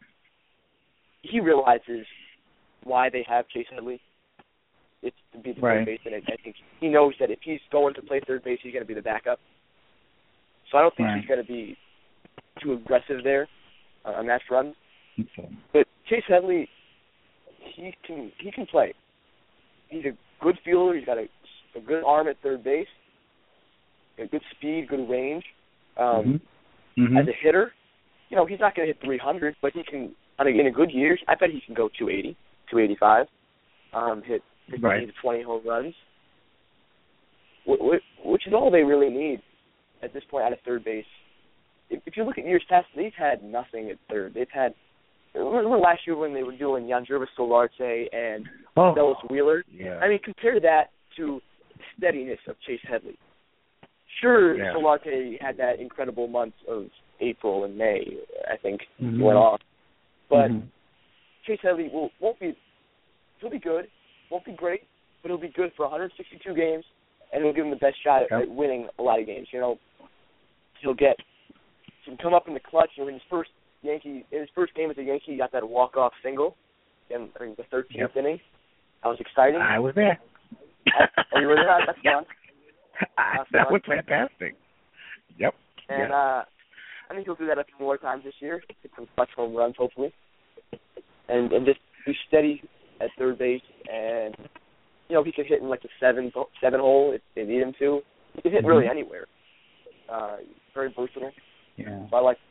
he realizes why they have Chase Headley. It's to be the right. third baseman. I think he knows that if he's going to play third base, he's going to be the backup. So I don't think right. he's going to be too aggressive there uh, on that front. Okay. But Chase Headley, he can he can play. He's a good fielder. He's got a, a good arm at third base, a good speed, good range. Um, mm-hmm. Mm-hmm. As a hitter, you know, he's not going to hit three hundred, but he can, on a, in a good year, I bet he can go two eighty, two eighty-five, um, hit fifteen right. to twenty home runs, which is all they really need at this point out of third base. If, if you look at years past, they've had nothing at third. They've had, remember last year when they were doing Yangervis Solarte and oh. Dallas Wheeler? Yeah. I mean, compare that to the steadiness of Chase Headley. Sure, yeah. Solarte had that incredible month of April and May, I think, mm-hmm. went off. But mm-hmm. Chase Headley will, won't be, he'll be good, won't be great, but he'll be good for one hundred sixty-two games, and it'll give him the best shot at, yep. at winning a lot of games. You know, he'll get, he'll come up in the clutch. You know, in his first Yankee, in his first game as a Yankee, he got that walk-off single in I think the thirteenth yep. inning. That was exciting. I was there. Oh, you were there? That's yep. fun. That's that fun. was fantastic. Yep. And yep. uh, I think he'll do that a few more times this year. Hit some clutch home runs, hopefully, and and just be steady at third base. And you know, he can hit in like the seven seven hole if they need him to. He can hit mm-hmm. really anywhere. Uh, very versatile. Yeah. So I like.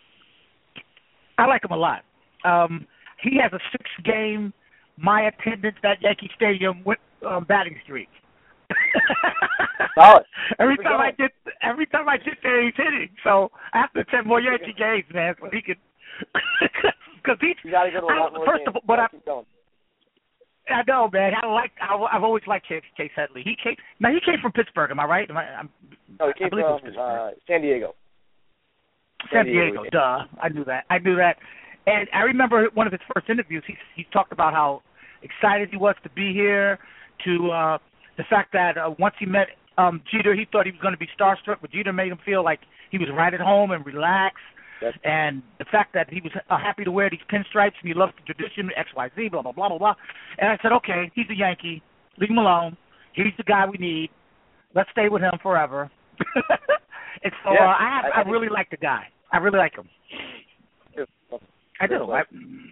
I like him a lot. Um, he has a six-game my attendance at Yankee Stadium with, um, batting streak. Solid. every time I get, every time I get there, he's hitting. So I have to attend more Yankee games, man, so he can. Because he's. You gotta go to a lot more first games. of all, but I. Keep going. I know, man. I like. I, I've always liked Chase, Chase Headley. He came. Now he came from Pittsburgh. Am I right? Am I? I'm, no, he came from uh, San Diego. San, San Diego. Diego duh. I knew that. I knew that. And I remember one of his first interviews. He he talked about how excited he was to be here. To uh, the fact that uh, once he met um, Jeter, he thought he was going to be starstruck, but Jeter made him feel like he was right at home and relaxed. Yes. And the fact that he was uh, happy to wear these pinstripes and he loves the tradition, X, Y, Z, blah, blah, blah, blah, blah. And I said, okay, he's a Yankee. Leave him alone. He's the guy we need. Let's stay with him forever. and so yeah, uh, I, have, I, I I really like the guy. I really like him. Yeah. I do. I,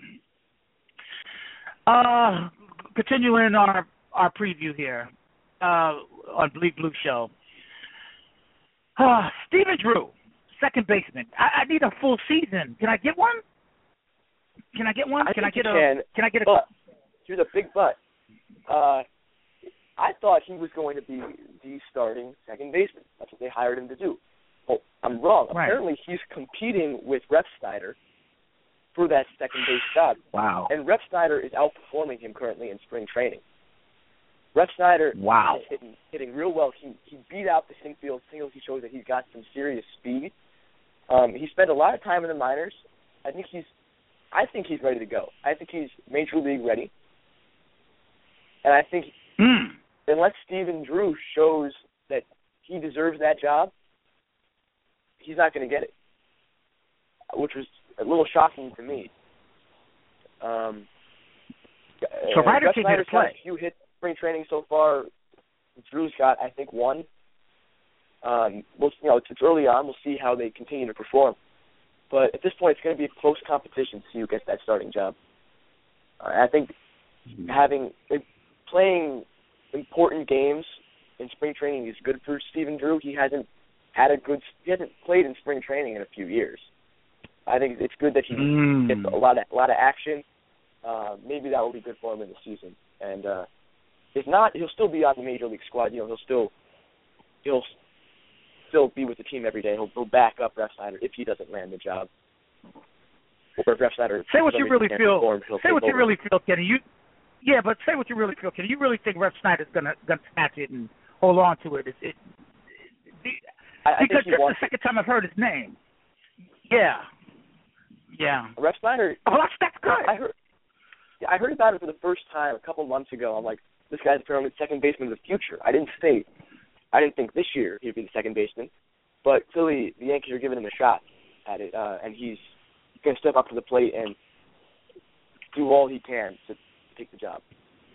uh, continuing our, our preview here uh, on Bleed Blue Show. Uh, Stephen Drew. Second baseman. I, I need a full season. Can I get one? Can I get one? I can I think get you a? Can, can I get a? But here's a big but. Uh, I thought he was going to be the starting second baseman. That's what they hired him to do. Well, I'm wrong. Right. Apparently, he's competing with Refsnyder for that second base job. Wow. And Refsnyder is outperforming him currently in spring training. Refsnyder wow. is hitting, hitting real well. He he beat out the infield singles. He shows that he's got some serious speed. Um, he spent a lot of time in the minors. I think he's, I think he's ready to go. I think he's major league ready. And I think mm. unless Stephen Drew shows that he deserves that job, he's not going to get it. which was a little shocking to me. Um, so uh, Ryder came here to play. A few hit spring training so far. Drew's got, I think, one. Um, we'll, you know, it's, it's early on. We'll see how they continue to perform. But at this point, it's going to be a close competition to see who gets that starting job. Uh, I think having playing important games in spring training is good for Stephen Drew. He hasn't had a good. He hasn't played in spring training in a few years. I think it's good that he mm. gets a lot of a lot of action. Uh, maybe that will be good for him in the season. And uh, if not, he'll still be on the major league squad. You know, he'll still he'll still be with the team every day. He'll, he'll back up Ref Snyder if he doesn't land the job. Or if Ref Snyder say what you really feel. Perform, say what over. you really feel, Kenny. You yeah, but say what you really feel, Kenny. You really think Ref Snyder's gonna gonna snatch it and hold on to it? It, it, it I, I because think that's the second time I've heard his name. Yeah. Yeah. Ref Snyder. Oh, that's, that's good. I heard. Yeah, I heard about it for the first time a couple months ago. I'm like, this guy's apparently the second baseman of the future. I didn't think, I didn't think this year he'd be the second baseman, but clearly the Yankees are giving him a shot at it, uh, and he's going to step up to the plate and do all he can to take the job.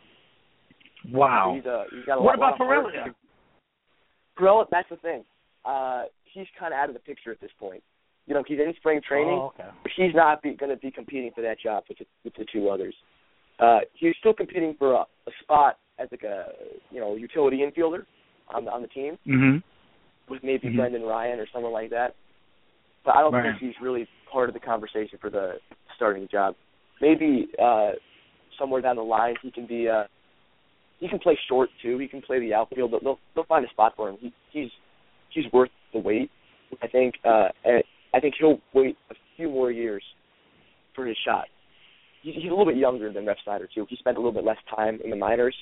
Wow. He's, uh, he's got a what lot, about Pirela? Pirela, that's the thing. Uh, he's kind of out of the picture at this point. You know, he's in spring training, oh, okay. but he's not going to be competing for that job with the, with the two others. Uh, he's still competing for a, a spot as like a you know utility infielder on the on the team mm-hmm. with maybe mm-hmm. Brendan Ryan or someone like that. But I don't right. think he's really part of the conversation for the starting job. Maybe uh, somewhere down the line he can be uh, he can play short too. He can play the outfield. They'll they'll find a spot for him. He, he's he's worth the wait. I think. Uh, and I think he'll wait a few more years for his shot. He's, he's a little bit younger than Ref Snyder, too. He spent a little bit less time in the minors.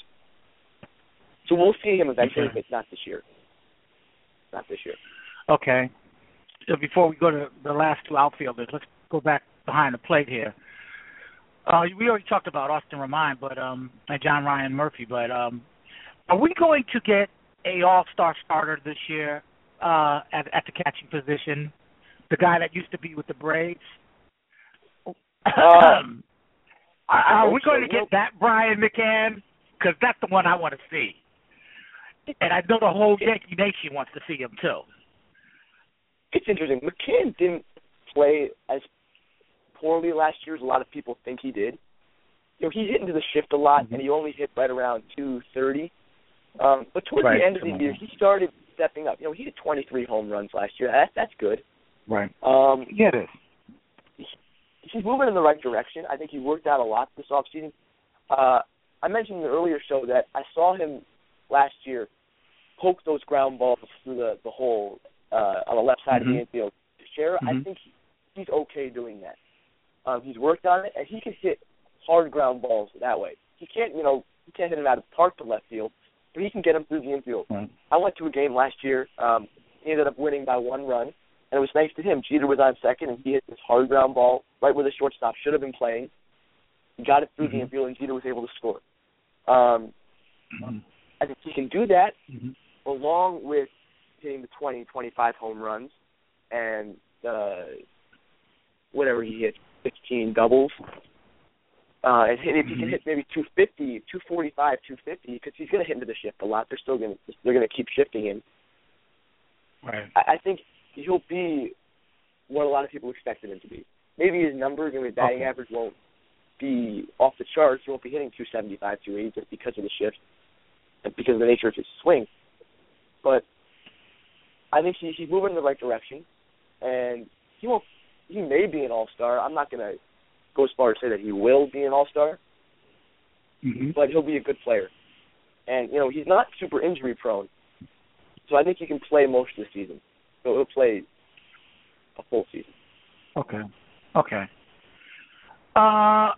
So we'll see him eventually, okay. but not this year. Not this year. Okay. So before we go to the last two outfielders, let's go back behind the plate here. Uh, we already talked about Austin Romine, but um, and John Ryan Murphy, but um, are we going to get a all-star starter this year uh, at, at the catching position? The guy that used to be with the Braves. Um, are are we going so. to get that Brian McCann? Because that's the one I want to see. And I know the whole Yankee Nation wants to see him, too. It's interesting. McCann didn't play as poorly last year as a lot of people think he did. You know, he hit into the shift a lot, mm-hmm. and he only hit right around two thirty. Um, but towards right. the end of the year, he started stepping up. You know, he hit twenty-three home runs last year. That, that's good. Right. Um, yeah, it is. He's moving in the right direction. I think he worked out a lot this offseason. Uh, I mentioned in the earlier show that I saw him last year poke those ground balls through the, the hole uh, on the left side mm-hmm. of the infield. Teixeira, mm-hmm. I think he, he's okay doing that. Um, he's worked on it, and he can hit hard ground balls that way. He can't, you know, he can't hit them out of the park to left field, but he can get them through the infield. Right. I went to a game last year. Um, he ended up winning by one run. And it was thanks to him. Jeter was on second, and he hit this hard ground ball right where the shortstop should have been playing. He got it through mm-hmm. the infield, and Jeter was able to score. Um, mm-hmm. I think he can do that, mm-hmm. along with hitting the twenty, twenty-five home runs and uh, whatever he hit, fifteen doubles. Uh, and hit, if he can hit maybe two fifty, two forty-five, two fifty, because he's going to hit into the shift a lot. They're still going to they're going to keep shifting him. Right. I, I think he'll be what a lot of people expected him to be. Maybe his numbers and his batting okay. average won't be off the charts. He won't be hitting two seventy-five, two eighty just because of the shift and because of the nature of his swing. But I think he, he's moving in the right direction, and he won't. He may be an all-star. I'm not going to go as far as say that he will be an all-star, mm-hmm. but he'll be a good player. And, you know, he's not super injury-prone, so I think he can play most of the season. So he'll play a full season. Okay. Okay. Uh,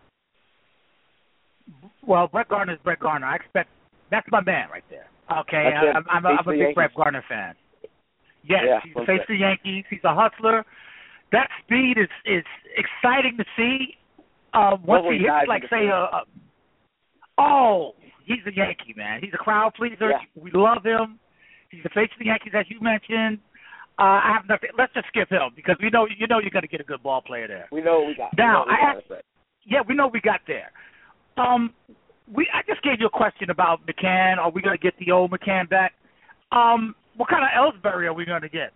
well, Brett Gardner's Brett Gardner. I expect that's my man right there. Okay, I, I'm, I'm, a, I'm a big Yankees. Brett Gardner fan. Yes, yeah, he's the face of the Yankees. He's a hustler. That speed is is exciting to see. Uh, once he hits, like say, a, a oh, he's a Yankee man. He's a crowd pleaser. Yeah. We love him. He's the face of the Yankees, as you mentioned. Uh, I have nothing. Let's just skip him because we know you know you're going to get a good ball player there. We know what we got. Now, we know I what we got, asked, yeah, we know we got there. Um, we I just gave you a question about McCann. Are we going to get the old McCann back? Um, what kind of Ellsbury are we going to get?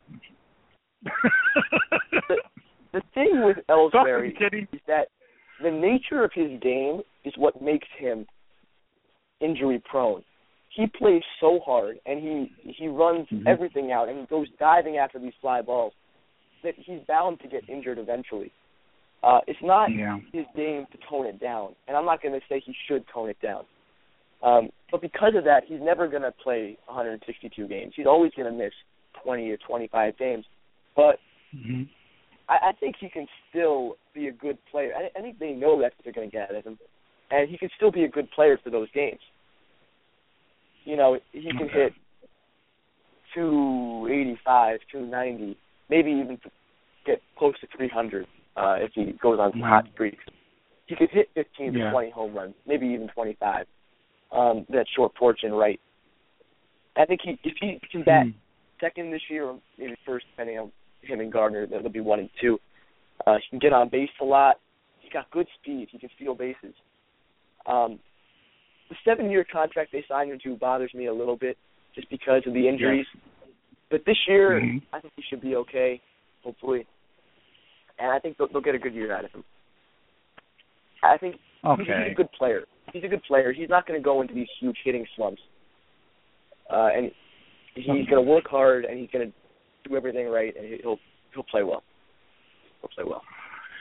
the, the thing with Ellsbury is that the nature of his game is what makes him injury prone. He plays so hard, and he, he runs mm-hmm. everything out, and he goes diving after these fly balls, that he's bound to get injured eventually. Uh, it's not yeah. his game to tone it down, and I'm not going to say he should tone it down. Um, but because of that, he's never going to play one hundred sixty-two games. He's always going to miss twenty or twenty-five games. But mm-hmm. I, I think he can still be a good player. I, I think they know that's what they're going to get out of him, and he can still be a good player for those games. You know, he can okay. hit two eighty-five, two ninety, maybe even get close to three hundred uh, if he goes on some hot streaks. He could hit fifteen yeah. to twenty home runs, maybe even twenty-five. Um, that short porch and right. I think he, if he can bat mm. second this year, or maybe first, depending on him and Gardner, that'll be one and two. Uh, he can get on base a lot. He's got good speed. He can steal bases. Um, the seven-year contract they signed him to bothers me a little bit, just because of the injuries. Yeah. But this year, mm-hmm. I think he should be okay, hopefully. And I think they'll, they'll get a good year out of him. I think okay. he's, he's a good player. He's a good player. He's not going to go into these huge hitting slumps. Uh, and he's going to work hard, and he's going to do everything right, and he'll he'll play well. He'll play well.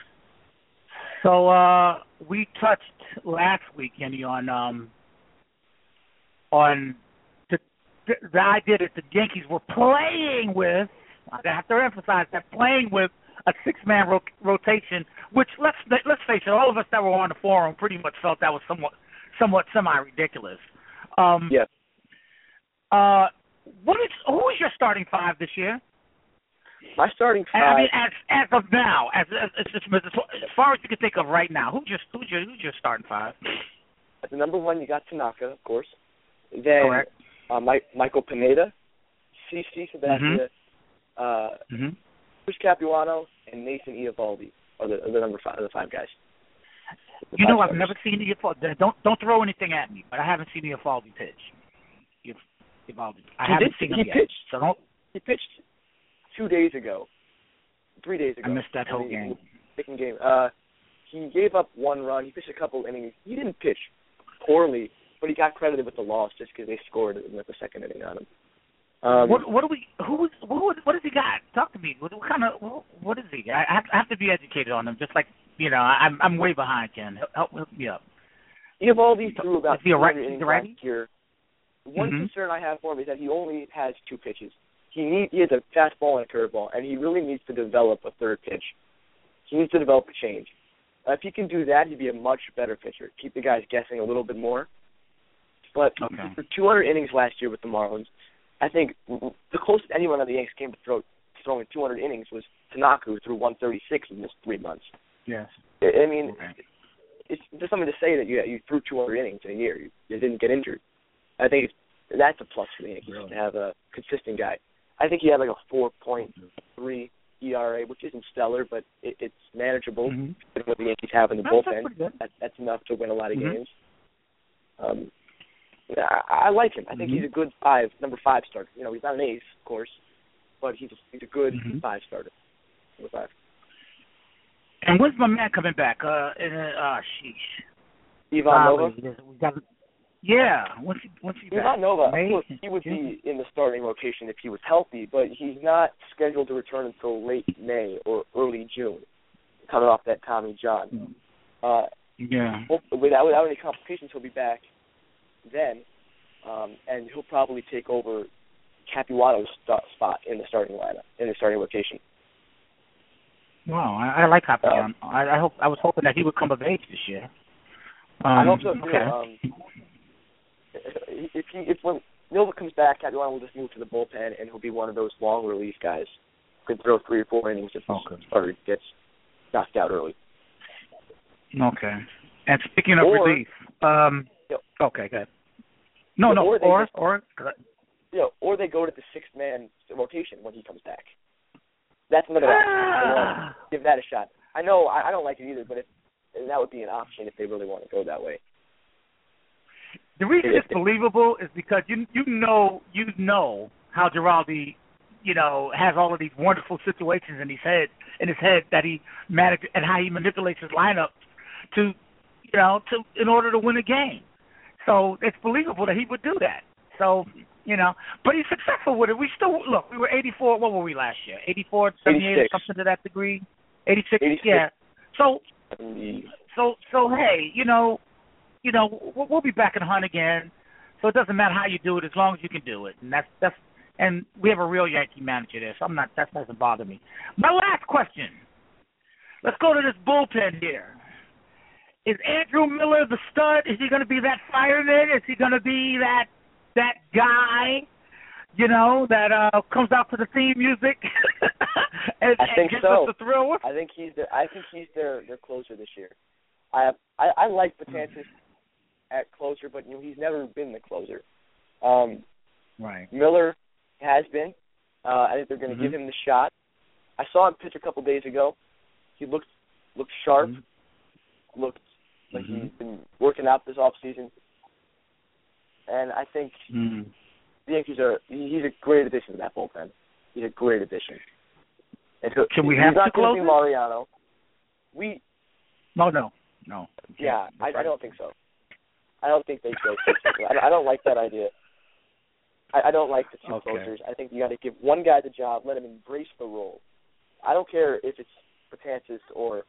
So uh, we touched last week, Kenny, on um, on the, the idea that the Yankees were playing with. I have to emphasize that playing with a six-man ro- rotation, which let's let's face it, all of us that were on the forum pretty much felt that was somewhat somewhat semi-ridiculous. Um, yeah. Uh, what is who is your starting five this year? My starting five. I mean, as as of now, as as, as, as far as you can think of right now, who's your who's your who's your starting five? At the number one, you got Tanaka, of course. Then Correct. Uh, Mike, Michael Pineda, C C Sabathia, mm-hmm. uh, mm-hmm. Chris Capuano, and Nathan Eovaldi are the, are the number five, the five guys. The you five know, I've stars. never seen Eovaldi. Don't don't throw anything at me, but I haven't seen Eovaldi pitch. Eovaldi. I he haven't did, seen him he yet. Pitched, so don't. He pitched two days ago, three days ago. I missed that whole he, game. Second game. Uh, he gave up one run. He pitched a couple innings. He didn't pitch poorly, but he got credited with the loss just because they scored in the second inning on him. Um, what what do we who who what has he got? Talk to me. What, what kind of what, what is he? I have, I have to be educated on him. Just like you know, I'm I'm way behind, Ken. Help, help me up. Eovaldi threw about two hundred innings last year. One mm-hmm. concern I have for him is that he only has two pitches. He need, he has a fastball and a curveball, and he really needs to develop a third pitch. He needs to develop a change. Uh, if he can do that, he'd be a much better pitcher. Keep the guys guessing a little bit more. But okay. for two hundred innings last year with the Marlins, I think the closest anyone on the Yankees came to throw throwing two hundred innings was Tanaka, who threw one thirty-six in this three months. Yes. I, I mean, okay. it's there's something to say that you you threw two hundred innings in a year. You, you didn't get injured. I think it's, that's a plus for the Yankees really? to have a consistent guy. I think he had like a four point three E R A, which isn't stellar, but it, it's manageable. Mm-hmm. With what the Yankees have in the that's bullpen, that, that's enough to win a lot of mm-hmm. games. Um, I, I like him. I think mm-hmm. he's a good five, number five starter. You know, he's not an ace, of course, but he's a, he's a good mm-hmm. five starter. Number five. And when's my man coming back? Uh, uh sheesh. Ivan uh, Nova. We got, yeah, once he once he Ivan Nova. May? Of course, he would be in the starting rotation if he was healthy, but he's not scheduled to return until late May or early June, coming off that Tommy John. Uh, yeah. Without without any complications, he'll be back then, um, and he'll probably take over Capuano's st- spot in the starting lineup, in the starting rotation. Wow, I, I like Capuano. Uh, I, I hope I was hoping that he would come of age this year. Um, I hope so too. Okay. Um, if he, if when Nova comes back, Capuano will just move to the bullpen, and he'll be one of those long release guys who can throw three or four innings if okay. or gets knocked out early. Okay. And speaking of or, relief, um, yep. okay, good. No, no, or or just, or, you know, or they go to the sixth man rotation when he comes back. That's another option. Ah. Give that a shot. I know I, I don't like it either, but if, that would be an option if they really want to go that way. The reason it's believable is because you you know you know how Giraldi, you know, has all of these wonderful situations in his head in his head that he manages and how he manipulates his lineup to, you know, to in order to win a game. So it's believable that he would do that. So, you know, but he's successful with it. We still look. We were eighty-four. What were we last year? eighty-four, seventy-eight, or something to that degree. eighty-six. eighty-six. Yeah. So, seventy. so, so, hey, you know, you know, we'll, we'll be back in Hunt again. So it doesn't matter how you do it, as long as you can do it, and that's that's. And we have a real Yankee manager there, so I'm not. That doesn't bother me. My last question. Let's go to this bullpen here. Is Andrew Miller the stud? Is he going to be that fireman? Is he going to be that that guy, you know, that uh, comes out to the theme music and, I think and gives so. us the thrill? I think he's the. I think he's their their closer this year. I have, I, I like Betances at closer, but you know he's never been the closer. Um, right. Miller has been. Uh, I think they're going to mm-hmm. give him the shot. I saw him pitch a couple days ago. He looked looked sharp. Mm-hmm. Looked like mm-hmm. he's been working out this off season. And I think mm-hmm. the Yankees are. He's a great addition to that bullpen. He's a great addition. And so, Can we he's have not to close going to be Mariano. We. No, no, no. Yeah, I, I don't think so. I don't think they go. I, I don't like that idea. I, I don't like the two okay. closers. I think you got to give one guy the job, let him embrace the role. I don't care if it's Betances or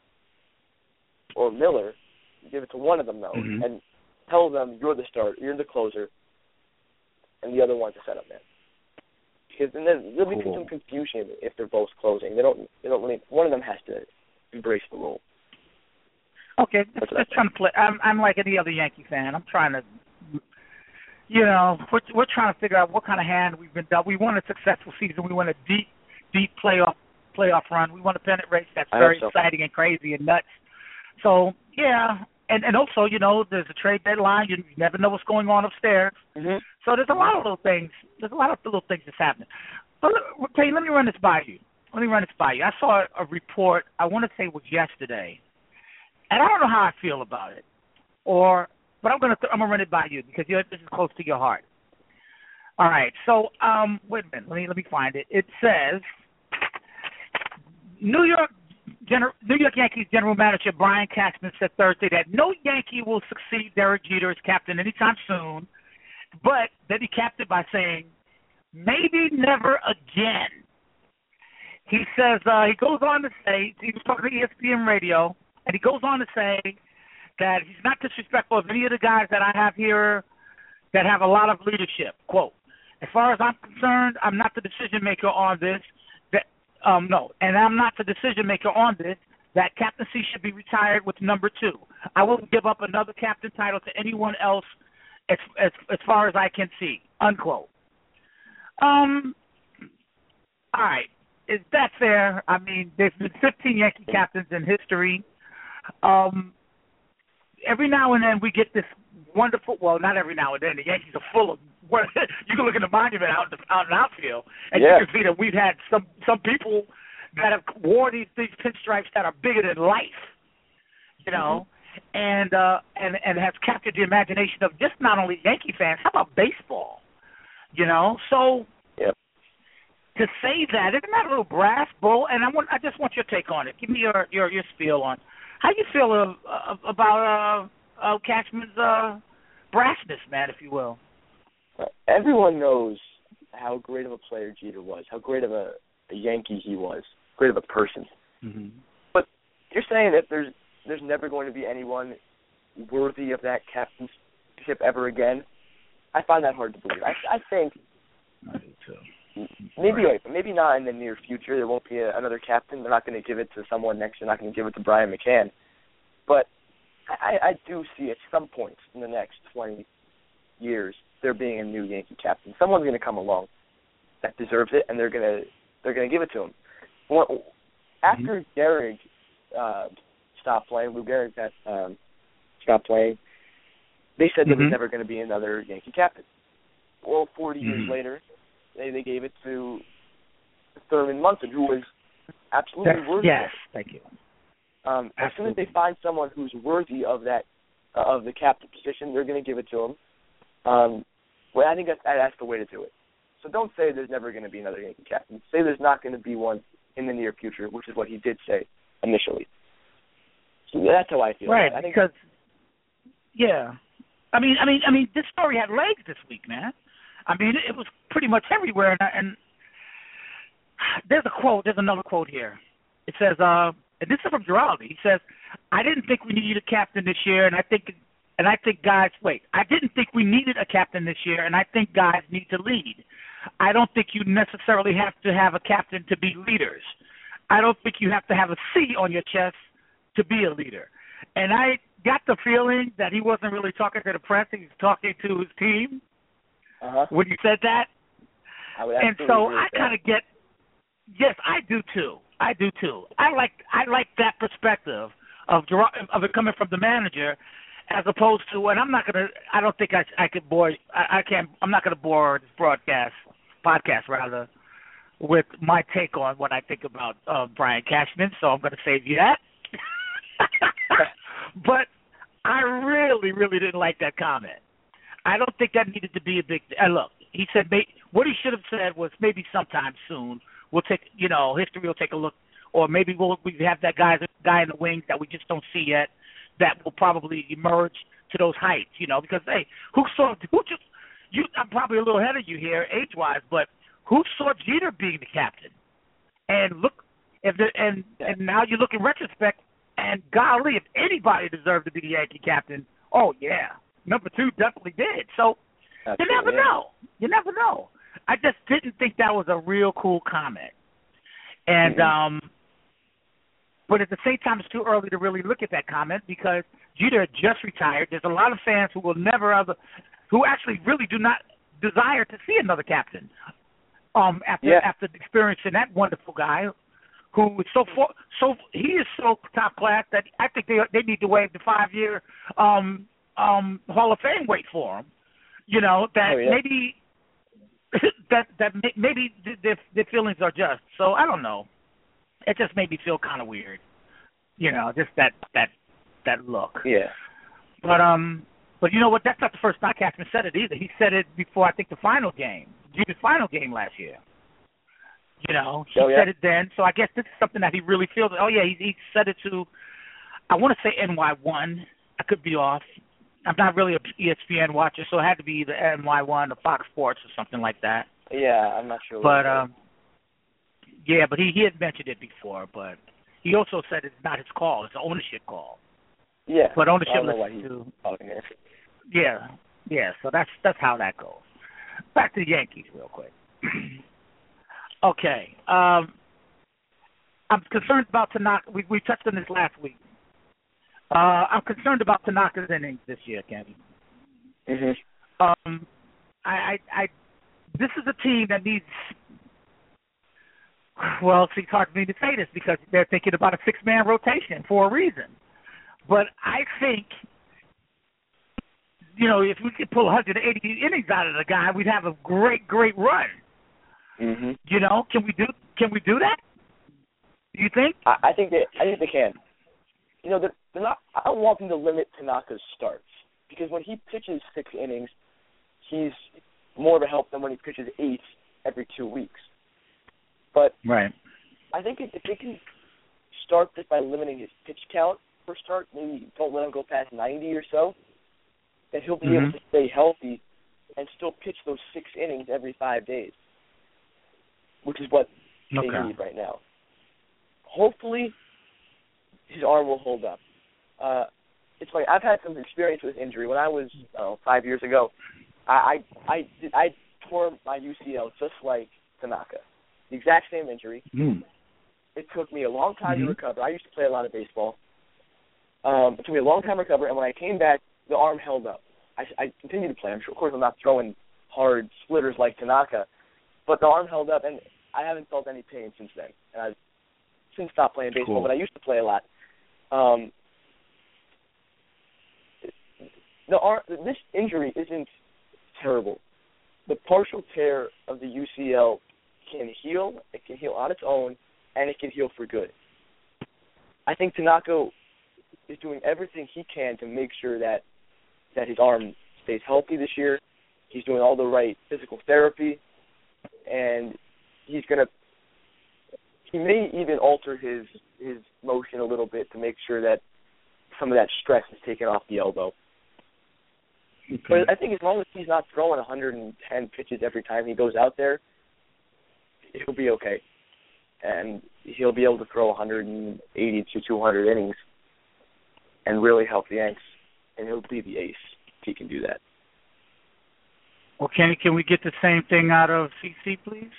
or Miller. You give it to one of them though, mm-hmm. and tell them you're the starter, you're the closer, and the other one's a setup man. Because then there'll be cool. some confusion if they're both closing. They don't. They don't really. One of them has to embrace the role. Okay, just, just trying to play. I'm, I'm like any other Yankee fan. I'm trying to, you know, we're, we're trying to figure out what kind of hand we've been done. We want a successful season. We want a deep, deep playoff playoff run. We want a pennant race that's I very so. exciting and crazy and nuts. So yeah, and and also you know there's a trade deadline. You, you never know what's going on upstairs. Mm-hmm. So there's a lot of little things. There's a lot of little things that's happening. But okay, let me run this by you. Let me run this by you. I saw a report. I want to say it was yesterday. And I don't know how I feel about it, or but I'm gonna th- I'm gonna run it by you because you're, this is close to your heart. All right, so um, wait a minute, let me let me find it. It says New York Gener- New York Yankees general manager Brian Cashman said Thursday that no Yankee will succeed Derek Jeter as captain anytime soon, but then he capped it by saying maybe never again. He says uh, he goes on to say he was talking to E S P N Radio. And he goes on to say that he's not disrespectful of any of the guys that I have here that have a lot of leadership. Quote, as far as I'm concerned, I'm not the decision maker on this. That um, no, and I'm not the decision maker on this. That captaincy should be retired with number two. I won't give up another captain title to anyone else as as, as far as I can see. Unquote. Um. All right. Is that fair? I mean, there's been fifteen Yankee captains in history. Um, every now and then we get this wonderful. Well, not every now and then. The Yankees are full of. You can look at the monument out in the, out in the outfield, and yeah. you can see that we've had some some people that have worn these these pinstripes that are bigger than life, you know, mm-hmm. and uh, and and has captured the imagination of just not only Yankee fans. How about baseball? You know, so. Yep. To say that, isn't that a little brass bull? And I want, I just want your take on it. Give me your your, your spiel on how you feel of, uh, about uh, uh, Cashman's uh, brassness, man, if you will. Everyone knows how great of a player Jeter was, how great of a, a Yankee he was, great of a person. Mm-hmm. But you're saying that there's there's never going to be anyone worthy of that captainship ever again. I find that hard to believe. I, I think. I do too. Maybe right. maybe not in the near future. There won't be a, another captain. They're not going to give it to someone next. They're not going to give it to Brian McCann. But I, I do see at some point in the next twenty years there being a new Yankee captain. Someone's going to come along that deserves it, and they're going to they're going to give it to him. Well, after mm-hmm. Gehrig uh, stopped playing, Lou Gehrig that um, stopped playing, they said mm-hmm. there was never going to be another Yankee captain. Well, forty mm-hmm. years later. They they gave it to Thurman Munson, who was absolutely That's, worthy. Yes, of it. thank you. Um, as soon as Absolutely. they find someone who's worthy of that, uh, of the captain position, they're going to give it to him. Um, well, I think that's, that's the way to do it. So don't say there's never going to be another Yankee captain. Say there's not going to be one in the near future, which is what he did say initially. So that's how I feel. Right, I think because yeah, I mean, I mean, I mean, this story had legs this week, man. I mean, it was pretty much everywhere, and, and there's a quote. There's another quote here. It says, uh, and this is from Giraldi. He says, "I didn't think we needed a captain this year, and I think, and I think guys, wait, I didn't think we needed a captain this year, and I think guys need to lead. I don't think you necessarily have to have a captain to be leaders. I don't think you have to have a C on your chest to be a leader." And I got the feeling that he wasn't really talking to the press. He was talking to his team uh-huh. when he said that. I would And absolutely so agree I with that. kind of get, yes, I do too. I do too. I like I like that perspective of Ger- of it coming from the manager, as opposed to, and I'm not gonna. I don't think I I could bore. I, I can't. I'm not gonna bore this broadcast podcast rather with my take on what I think about uh, Brian Cashman. So I'm gonna save you that. But I really, really didn't like that comment. I don't think that needed to be a big. Uh, look, he said may, what he should have said was maybe sometime soon we'll take, you know, history will take a look, or maybe we'll we have that guy guy in the wings that we just don't see yet, that will probably emerge to those heights, you know, because hey, who saw who just you? I'm probably a little ahead of you here age wise, but who saw Jeter being the captain? And look, if the, and and now you look in retrospect, and golly, if anybody deserved to be the Yankee captain, oh yeah, number two definitely did. So Absolutely. you never know. You never know. I just didn't think that was a real cool comment. And mm-hmm. um, but at the same time, it's too early to really look at that comment because Jeter had just retired. There's a lot of fans who will never ever, who actually really do not desire to see another captain. Um, after yeah. after experiencing that wonderful guy, who is so for, so he is so top class that I think they they need to waive the five year um um Hall of Fame wait for him. You know that oh, yeah. maybe that that may, maybe their their feelings are just. So I don't know. It just made me feel kind of weird. You know, just that that that look. Yeah. But um, but you know what? That's not the first time Cashman said it either. He said it before I think the final game, the final game last year. You know, he oh, yeah. said it then. So I guess this is something that he really feels. Oh yeah, he, he said it to. I want to say N Y one. I could be off. I'm not really a E S P N watcher, so it had to be either N Y one or Fox Sports or something like that. Yeah, I'm not sure. But um, yeah, but he, he had mentioned it before. But he also said it's not his call; it's an ownership call. Yeah, but ownership I don't know why he's to. talking here. Yeah, yeah. So that's that's how that goes. Back to the Yankees, real quick. Okay. Um, I'm concerned about Tanaka. We we touched on this last week. Uh, I'm concerned about Tanaka's innings this year, Kenny. Mhm. Um, I, I, I, this is a team that needs. Well, it's hard for me to say this because they're thinking about a six-man rotation for a reason. But I think, you know, if we could pull one hundred eighty innings out of the guy, we'd have a great, great run. Mhm. You know, can we do? Can we do that? Do you think? I, I think they. I think they can. You know, they're, they're not. I don't want them to limit Tanaka's starts because when he pitches six innings, he's more of a help than when he pitches eight every two weeks. But right. I think if, if they can start this by limiting his pitch count per start, maybe don't let him go past ninety or so, then he'll be mm-hmm. able to stay healthy and still pitch those six innings every five days, which is what okay. they need right now. Hopefully, his arm will hold up. Uh, it's like I've had some experience with injury. When I was uh, five years ago, I I I, did, I tore my U C L just like Tanaka, the exact same injury. Mm. It took me a long time mm-hmm. to recover. I used to play a lot of baseball. Um, it took me a long time to recover, and when I came back, the arm held up. I, I continued to play. I'm sure, of course, I'm not throwing hard splitters like Tanaka, but the arm held up, and I haven't felt any pain since then. And I've since stopped playing baseball, cool. but I used to play a lot. Um, the arm, this injury isn't terrible. The partial tear of the U C L can heal. It can heal on its own, and it can heal for good. I think Tanaka is doing everything he can to make sure that that his arm stays healthy this year. He's doing all the right physical therapy, and he's gonna. He may even alter his his motion a little bit to make sure that some of that stress is taken off the elbow. Okay. But I think as long as he's not throwing one hundred ten pitches every time he goes out there, he'll be okay. And he'll be able to throw one hundred eighty to two hundred innings and really help the Yanks. And he'll be the ace if he can do that. Well, Kenny, can we get the same thing out of C C, please?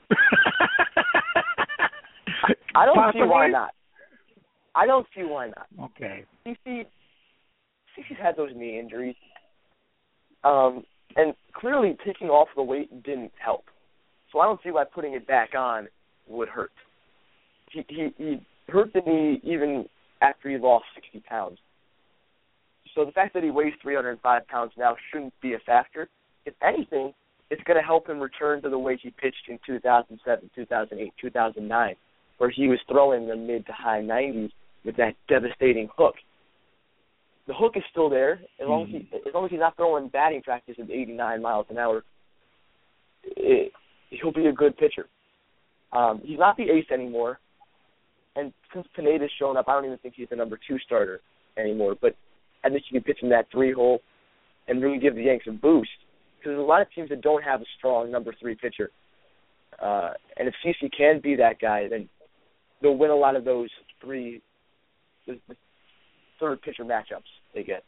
I don't Possibly? see why not. I don't see why not. Okay. C C, C C's had those knee injuries. Um, and clearly taking off the weight didn't help. So I don't see why putting it back on would hurt. He, he, he hurt the knee even after he lost sixty pounds. So the fact that he weighs three hundred five pounds now shouldn't be a factor. If anything, it's going to help him return to the way he pitched in two thousand seven, two thousand eight, two thousand nine, where he was throwing the mid to high nineties with that devastating hook. The hook is still there. As long as, he, as long as he's not throwing batting practice at eighty-nine miles an hour, it, he'll be a good pitcher. Um, he's not the ace anymore, and since Pineda's shown up, I don't even think he's the number two starter anymore, but I think you can pitch him that three-hole and really give the Yanks a boost, because there's a lot of teams that don't have a strong number three pitcher. Uh, and if C C can be that guy, then they'll win a lot of those three, the, the third pitcher matchups they get.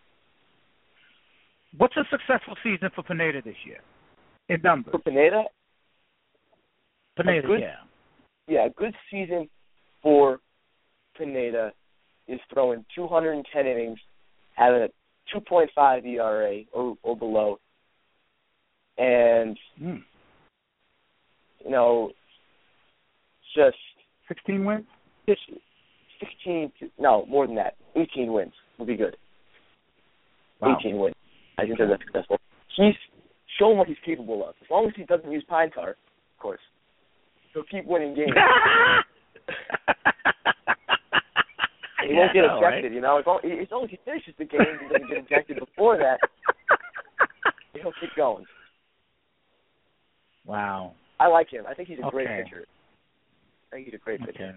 What's a successful season for Pineda this year in numbers? For Pineda? Pineda, good, yeah. Yeah, a good season for Pineda is throwing two hundred ten innings, having a two point five E R A or, or below, and, mm. you know, just... sixteen wins? Just sixteen, no, more than that. eighteen wins would be good. Wow. eighteen wins. I think that's successful. He's shown what he's capable of. As long as he doesn't use pine tar, of course, he'll keep winning games. He won't yeah, get no, ejected, right? you know. As long, as long as he finishes the game, he doesn't get ejected before that, he'll keep going. Wow. I like him. I think he's a okay. great pitcher. I think he's a great pitcher.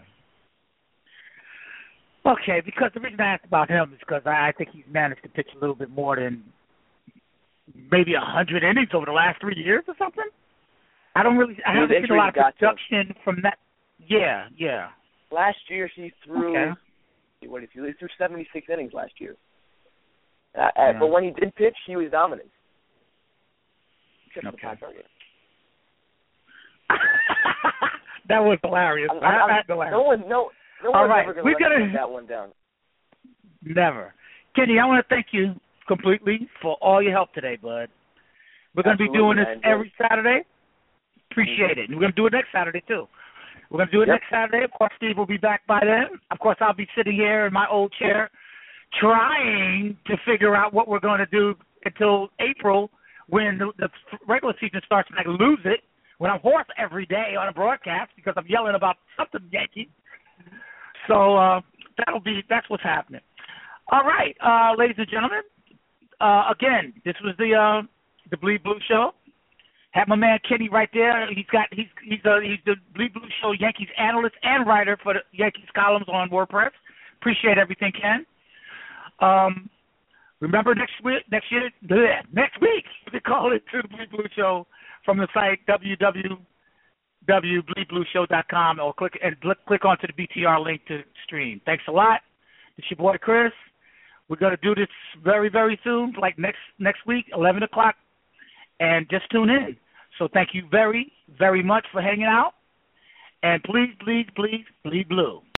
Okay. Okay, because the reason I asked about him is because I, I think he's managed to pitch a little bit more than maybe a hundred innings over the last three years or something. I don't really. I haven't seen a lot of production from that. Yeah, yeah. Last year he threw. Okay. What if he threw seventy-six innings last year? Uh, yeah. But when he did pitch, he was dominant. Just okay. the pie target. That was hilarious. I'm, I'm, I'm, hilarious. No one, no, no one's right. ever going to let gotta... that one down. Never. Kenny, I want to thank you completely for all your help today, bud. We're going to be doing this every Saturday. Appreciate mm-hmm. it. And we're going to do it next Saturday, too. We're going to do it yep. next Saturday. Of course, Steve will be back by then. Of course, I'll be sitting here in my old chair trying to figure out what we're going to do until April when the, the regular season starts and I lose it, when I'm hoarse every day on a broadcast because I'm yelling about something Yankee. So uh, that'll be that's what's happening. All right, uh, ladies and gentlemen. Uh, again, this was the uh, the Bleed Blue Show. Have my man Kenny right there. He's got he's he's uh, he's the Bleed Blue Show Yankees analyst and writer for the Yankees columns on WordPress. Appreciate everything, Ken. Um, remember next week, next year, bleh, next week we call it to the Bleed Blue Show from the site w w w dot bleed blue show dot com or click and click onto the B T R link to stream. Thanks a lot. It's your boy Chris. We're gonna do this very very soon, like next next week, eleven o'clock, and just tune in. So thank you very very much for hanging out, and please please please bleed blue.